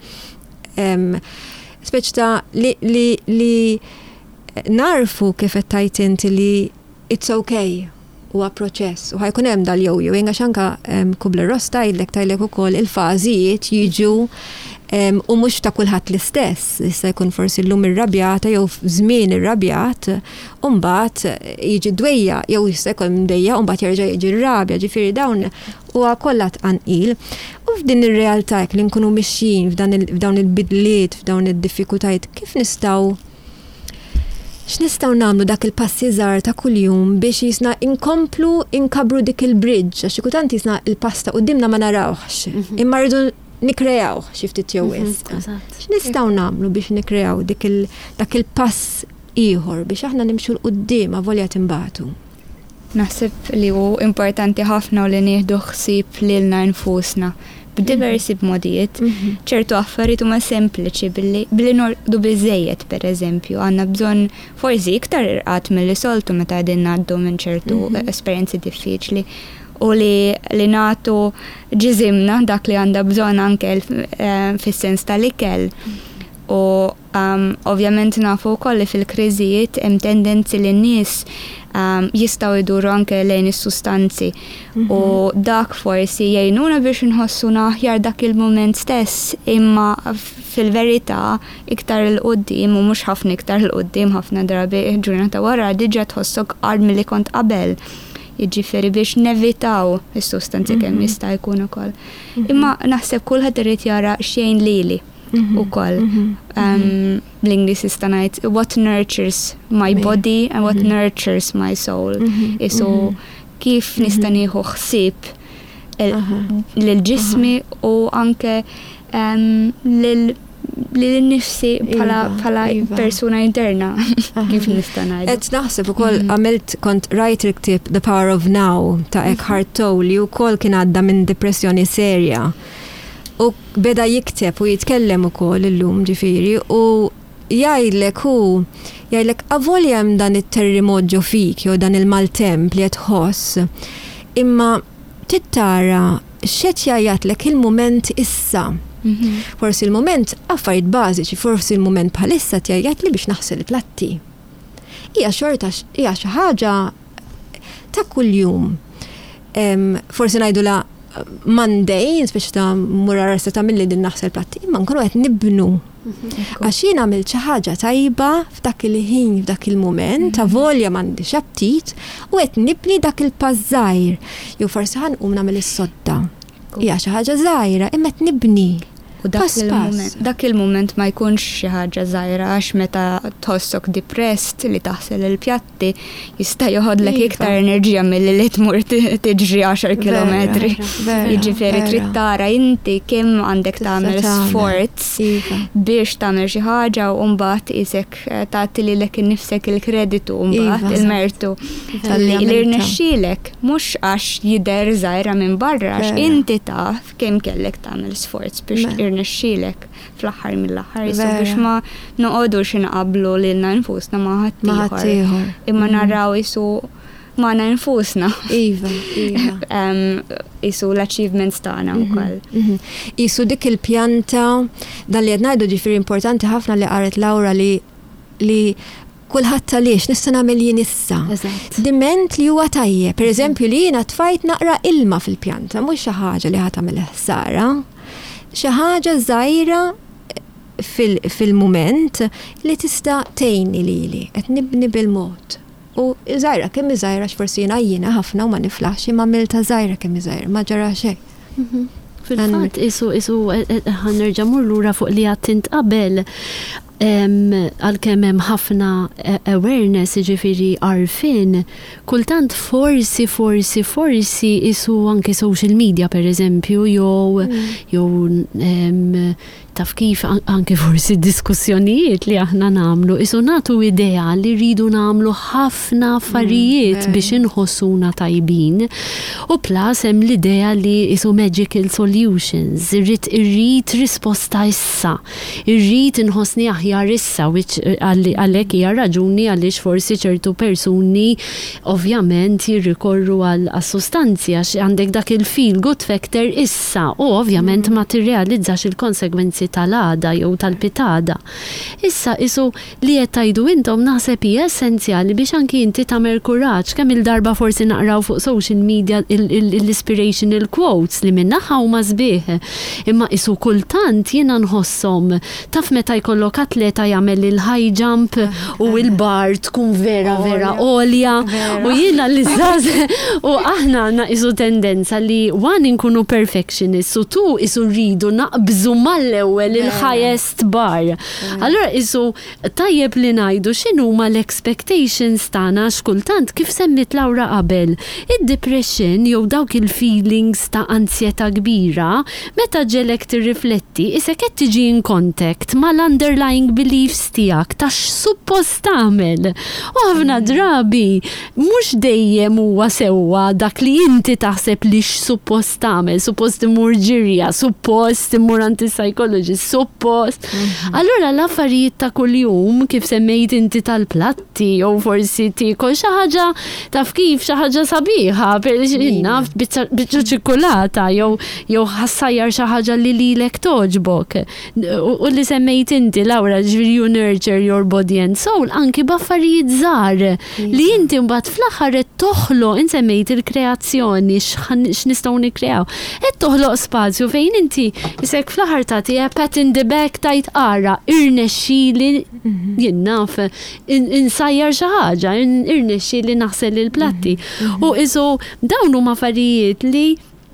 Speċta li narfu kif qed tajt inti li it's okay huwa proċess u ħajkun hemm dal-jow-jow għax anke Kubler-Ross tajlek tajlek ukoll il-fażijiet jiġu Um, u mux ta' kulħadd l-istess, issa jkun forsi l-lum irrabjata jew f'żmien irrabjat, u mbagħad jiġi dwejja jew jista' jkun mdejja u mbagħad jerġa' jiġi rrabja, ġifieri dawn huwa kollha tqanqil. U f'din ir-realtà jekk li nkunu mixjin f'dawn il-bidliet, f'dawn id-diffikultajiet, kif nistgħu x'nistgħu nagħmlu dak il-passi żgħar ta' kuljum biex jisna inkomplu inkabru dik il-bridge, għax kultant jisna il-pasta qudiemna ma narawhx, imma rridu nikrejaw xi ftit jew wisq. X'nistgħu nagħmlu biex nikrejaw dik dak il-pass ieħor biex aħna nimxu l-qudiem avolja timbagħtu. Naħseb li hu importanti ħafna u li nieħdu ħsieb lilna nfusna b'diversi b'modijiet. ċertu affarijiet huma sempliċi billi billi norqdu biżejjed pereżempju. Għandna bżonn forsi iktar irqat milli soltu meta qegħdin ngħaddu minn ċertu esperjenzi diffiċli. U li li nagħtu ġiżimna dak li għandha bżonn anke fis-sens tal-ikel. U um, ovvjament nafu wkoll li fil-kriżijiet hemm tendenzi li n-nies um, jistgħu jduru anke lejn is-sustanzi. Mm-hmm. U dak forsi jgħinuna biex inħossuna aħjar dak il-mument stess, imma fil-verità iktar il-qudiem u mhux ħafna iktar il-qudiem ħafna drabi ġurnata wara diġà tħossok qar milli kont qabel. Jiġifieri biex nevitaw is-sustanzi kemm jista' jkun ukoll. Imma naħseb kulħadd irid jara xejn lili ukoll. Bl-Ingliż jista' ngħid what nurtures my body and what nurtures my soul. Isu kif nista' nieħu ħsieb lill-ġismi u anke lil li l-nifsi bħala persuna interna kif nista' ngħid. Qed naħseb ukoll għamilt kont rajt il-ktieb The Power of Now ta' Eckhart Tolle li wkoll kien għadda minn depressjoni serja. U beda jikteb u jitkellem ukoll illum ġifieri u jgħidlek hu jgħidlek avolja hemm dan it-terremot ġo fik jew dan il-maltemp li qed tħoss. Imma tittara x'qed jgħidlek il-mument issa. Mm-hmm. Forsi il-moment affarijiet bażiċi, forsi il-moment bħalissa tjajjat li biex naħsel il-platti. Hija xorta hija xi ħaġa ta' kuljum. Forsi ngħidu la Monday, speċi ta' murar se tagħmilli din naħsel platti, imma nkunu qed nibnu. Għax jien għamil xi ħaġa tajba f'dak il-ħin f'dak il-mument, ta' volja m'għandix aptit, u qed nibni dak il-pażżajr. Jew forsi ħanqum nagħmel is-sodda. Hija xi ħaġa żgħira imma qed nibni. U dak il-moment, dak il-moment ma jkunx xi ħaġa żgħira għax meta tħossok depressed li taħsel il-pjatti jista' joħodlek iktar enerġija milli li tmur tiġri għaxar kilometri. Jiġifieri trid tara inti kemm għandek tagħmel sforz biex tagħmel xi ħaġa u mbagħad isek tagħti lilek innifsek il-kreditu u mbagħad il-mertu li irnexxielek mhux għax jidher żgħira minn barra għax inti taf kemm kellek tagħmel sforz biex nexxilek fl-aħħar mill-aħħar jisu biex ma noqogħdux inqablu lilna nfusna ma ħadd ieħor. Imma naraw isu magħna nfusna. Iva, iva. Isu l-achievements tagħna wkoll. Isu dik il-pjanta dan li qed ngħidu ġifieri importanti ħafna li qaret Lawra li li kulħadd taliex nista' nagħmel jien issa. Diment li huwa tajjeb. Pereżempju li jiena tfajt naqra ilma fil-pjanta, mhux xi ħaġa li ħadd tagħmel ħsara. Xi ħaġa żgħira fil-mument li tista' tgħinni lili qed nibni bil-mod. U żgħira kemm żgħira x'forsi jiena jiena ħafna u ma niflaħx imma għamilta żgħira kemm żgħira ma ġara xejn. Fil-fatt isu isu ħanerġa' mur lura fuq li għattint qabel għalkemm hemm ħafna awareness ġifieri għarfien, kultant forsi forsi forsi isu anke social media pereżempju jew jew taf kif anke forsi diskussjonijiet li aħna nagħmlu isu nagħtu idea li rridu nagħmlu ħafna affarijiet biex inħossuna tajbin u plus hemm l-idea li isu magical solutions, irrid irrid risposta issa, irrid inħossni aħjar issa, which għalhekk hija raġuni għaliex forsi ċertu persuni ovvjament jirrikorru għal sustanzi għax għandek dak il-feel good factor issa u ovvjament ma tirrealizzax il-konsegwenzi forsi tal-għada jew tal-pitada. Issa isu li qed tgħidu intom naħseb hija essenzjali biex anki inti tagħmel kuraġġ kemm il-darba forsi naqraw fuq social media l-inspirational quotes li minnaħa huma sbieħ. Imma isu kultant jiena nħossom taf meta jkollok atleta jagħmel il-high jump u il-bar tkun vera vera għolja u jiena li żaż u aħna għandna isu tendenza li wan inkunu perfectionist u tu isu rridu naqbżu mal-ewwel il-highest bar. Allura isu tajjeb li ngħidu x'inhuma l-expectations tagħna x'kultant kif semmit Lawra qabel. Id-depression jew dawk il-feelings ta' ansjetà kbira meta ġelek tirrifletti isek qed tiġi in contact mal-underlying beliefs tiegħek ta' x'suppost tagħmel. U ħafna drabi mhux dejjem huwa sewwa dak li inti taħseb li x'suppost tagħmel, suppost imur ġirja, suppost imur anti-psychologist, suppost. Allura l-affarijiet ta' kuljum kif semmejt inti tal-platti jew forsi tikol xi ħaġa taf kif xi ħaġa sabiħa per naf biċċa ċikkulata jew jew ħassajjar xi ħaġa li lilek toġbok. U li semmejt inti Lawra ġifieri you nurture your body and soul anki b'affarijiet żgħar li inti mbagħad fl-aħħar qed toħloq insemmejt il-kreazzjoni x'nistgħu nikkreaw. Qed toħloq spazju fejn inti isek fl-aħħar tagħti pat in the back tajt ara irnexxieli jien naf insajjar xi ħaġa, irnexxieli naħsel il-platti. U isu dawn huma affarijiet li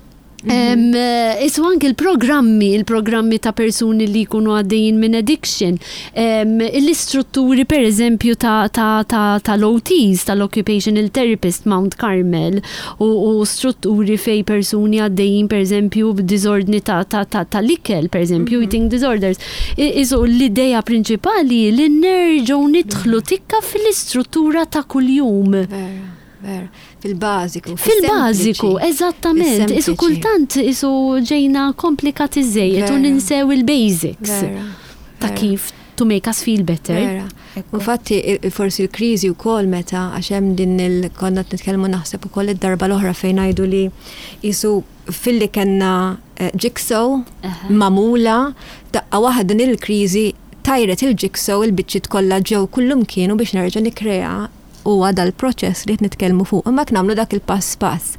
Um, uh, Isu anke il-programmi, il-programmi ta' persuni li jkunu għaddejjin minn addiction, um, l-istrutturi per eżempju ta' ta' ta' tal-O Ts, tal-Occupational Therapist Mount Carmel, u, u strutturi fej persuni għaddejjin per eżempju b'disordni ta' ta' ta' tal-ikel, per eżempju eating disorders. Isu l-ideja prinċipali li nerġgħu nidħlu tikka fil-istruttura ta' kuljum. Vera, vera. Fil-bażiku. Fil-bażiku, eżattament. Isu kultant isu ġejna komplikati żejjed u ninsew il-basics ta' kif to make us feel better. Infatti forsi l-kriżi wkoll meta għax hemm din il-konna nitkellmu naħseb ukoll id-darba l-oħra fejn ngħidu li isu filli kellna jigsaw mamula daqqa waħda din il-kriżi tajret il-jigsaw il-biċċiet kollha ġew kullum kienu biex nerġa' nikkrea u għada l-proċess li t-nitkelmu fuq, imma knamlu dak il-pass-pass.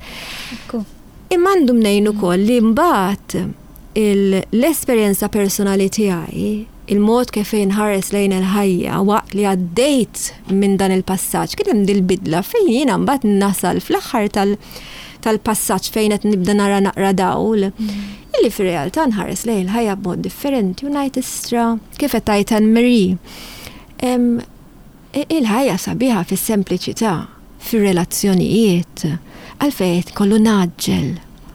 Imma għandhom nejnu koll li mbagħad l-esperjenza personali tiegħi, il-mod kif inħares lejn il-ħajja waqt li għaddejt minn dan il-passaġġ, kien hemm dil-bidla fejn jiena mbagħad nasal fl-aħħar tal-passaġġ fejn qed nibda nara naqra dawl. Illi fir-realtà nħares lejn il-ħajja b'mod differenti u ngħid istra kif qed tajt Anne-Marie. Il-ħajja sabiħa fis-sempliċità, fir-relazzjonijiet, għalfejn kollu naġġel.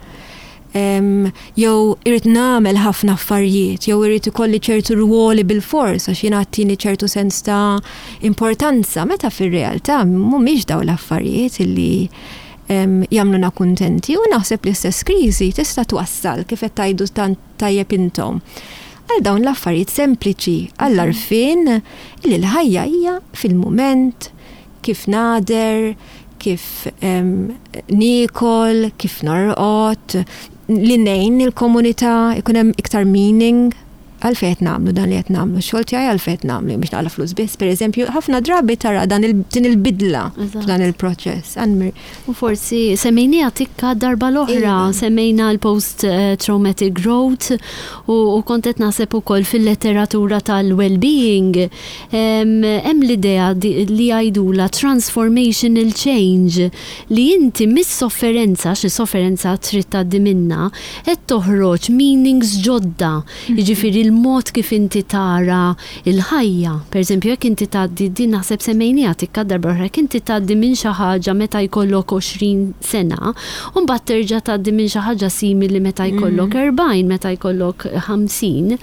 Jew irid nagħmel ħafna affarijiet, jew irid ikolli ċertu rwoli bil-fors għax jien għattini ċertu sens ta' importanza, meta fir-realtà mhumiex dawn l-affarijiet illi jagħmluna kuntenti u naħseb li stess kriżi tista' twassal kif qed tgħidu tajjeb intom. Għal dawn l-affarijiet sempliċi, għall-arfin li l-ħajja hija fil-mument, kif nader, kif um, nikol, kif norqot, li nejn il-komunità, ikun hemm iktar meaning, għalfejn qed nagħmlu dan li qed nagħmlu. Xogħol tiegħi għalfejn qed nagħmlu biex naqla flus biss, pereżempju, ħafna drabi tara dan din il-bidla f'dan il-proċess. U forsi semmejniha tikka darba l-oħra, semmejna l-post-traumatic growth u kont qed naħseb ukoll fil-letteratura tal-well-being hemm l-idea li jgħidula transformational change li inti mis-sofferenza, xi sofferenza trid tgħaddi minnha, qed toħroġ meanings ġodda. Jiġifieri il-mod kif inti tara il-ħajja. Per eżempju, jekk inti tgħaddi din naħseb semmejniha tikka darba oħra, jekk inti tgħaddi minn xi ħaġa meta jkollok għoxrin sena, u mbagħad terġa' tgħaddi minn xi ħaġa simili meta jkollok erbgħin, meta jkollok ħamsin.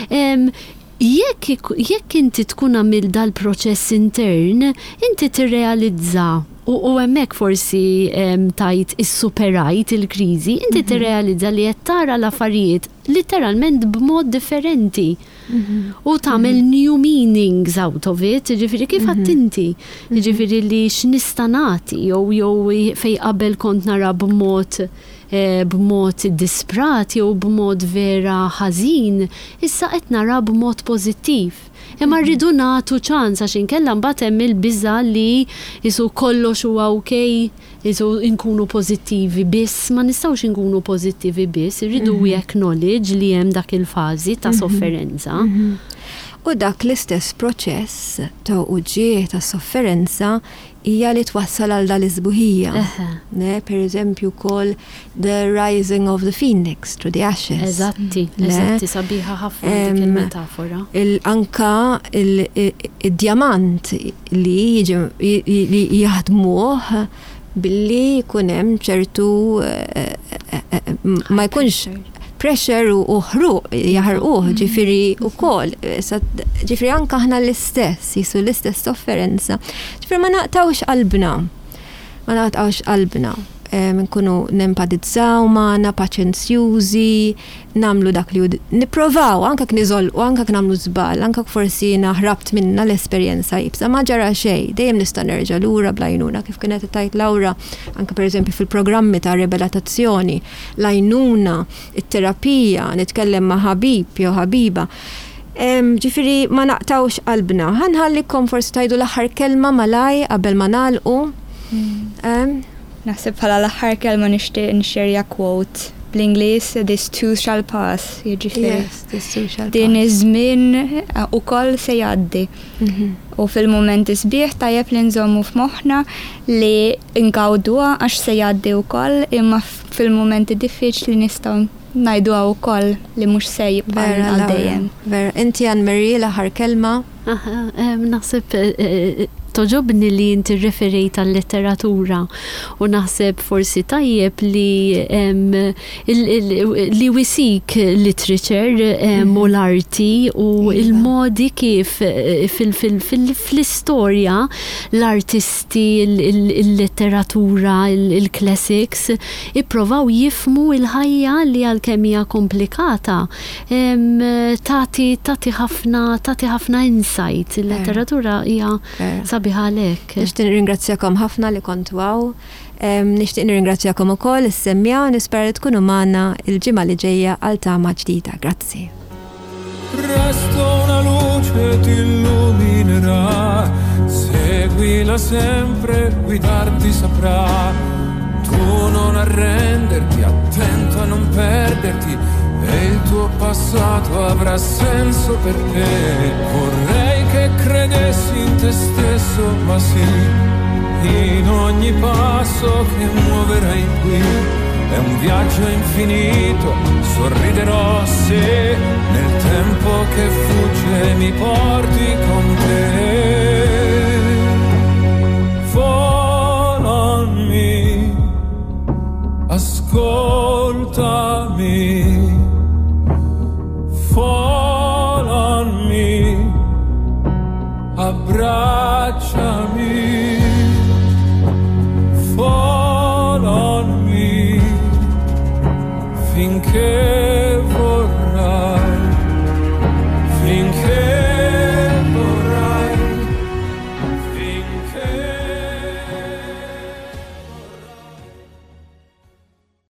Jekk jekk inti tkun għamil dal-proċess intern, inti tirrealizza u hemmhekk forsi tajt issuperajt il-kriżi, inti tirrealizza li qed tara l-affarijiet literalment b'mod differenti. U tagħmel new meanings out of it, ġifieri kif għadt inti. Ġifieri li x'nista' nagħti jew jew fejn qabel kont nara b'mod b'mod disprat jew b'mod vera ħażin, issa qed nara b'mod pożittiv. Imma rridu nagħtu ċans għax inkella mbagħad hemm il-biża li jisu kollox huwa okej, jisu nkunu pożittivi biss, ma nistgħux inkunu pożittivi biss, irridu acknowledge li hemm dak il-fażi ta' sofferenza. U dak l-istess proċess ta' uġġieħ ta' sofferenza hija li twassal għal dal-isbuħija. Ne, per eżempju kol the rising of the phoenix through the ashes. Eżatti, eżatti, sabiħa ħafna dik il-metafora. Anka il-diamant li jaħdmuh billi jkun hemm ċertu ma jkunx pressure u ħruq jaħarquh ġifiri u kol. Ġifiri anka ħna l-istess, jisu l-istess sofferenza. Ġifiri ma naqtawx qalbna. Ma naqtawx qalbna. Nkunu nempadizzaw maħna, paċenzjużi, namlu dak li niprovaw, anka knizol u anka knamlu zbal, anka forsi naħrabt minna l-esperienza jibsa, ma ġara xej, dejjem nista' nerġa' lura blajnuna, kif kienet tajt Laura, anka per eżempju fil-programmi ta' riabilitazzjoni, lajnuna, it-terapija, nitkellem ma' ħabib jew ħabiba. Ġifiri ma naqtawx qalbna, ħanħallikom forsi tajdu l-aħħar kelma malaj qabel ma nagħlqu. Naħseb bħala l-aħħar kelma nixtieq nixxerja quote bl-Ingliż, this too shall pass, jiġifieri. Yes, this too shall pass. Din iż-żmien ukoll se jgħaddi. U fil-mument isbieħ tajjeb li nżommu f'moħħna li nkawduha għax se jgħaddi wkoll, imma fil-mumenti diffiċli nistgħu ngħiduha wkoll li mhux se jibqa' għal dejjem. Vera, inti Anne-Marie l-aħħar kelma? Naħseb toġobni li inti referejt għal-letteratura u naħseb forsi tajjeb li li wisik literature u l-arti u il-modi kif fil-istorja l-artisti, il-letteratura, il-classics ipprovaw jifmu il-ħajja li għal-kemija komplikata. Tati ħafna tati ħafna insight. Il-letteratura hija biħalek. Nixtieq nirringrazzjakom ħafna li kontu għaw. Nixtieq nirringrazzjakom ukoll is-semmja u nispera li tkunu magħna il-ġimgħa li ġejja għal tama ġdida. Grazzi. Presto una luce ti illuminerà, seguila sempre, guidarti saprà. Tu non arrenderti, attento a non perderti, e il tuo passato avrà senso per te. Vorrei che credessi in te stesso, ma sì, in ogni passo che muoverai qui è un viaggio infinito, sorriderò se nel tempo che fugge mi porti con te. Follow me, ascoltami, follow me, abbracciami, follow me, finché vorrai, finché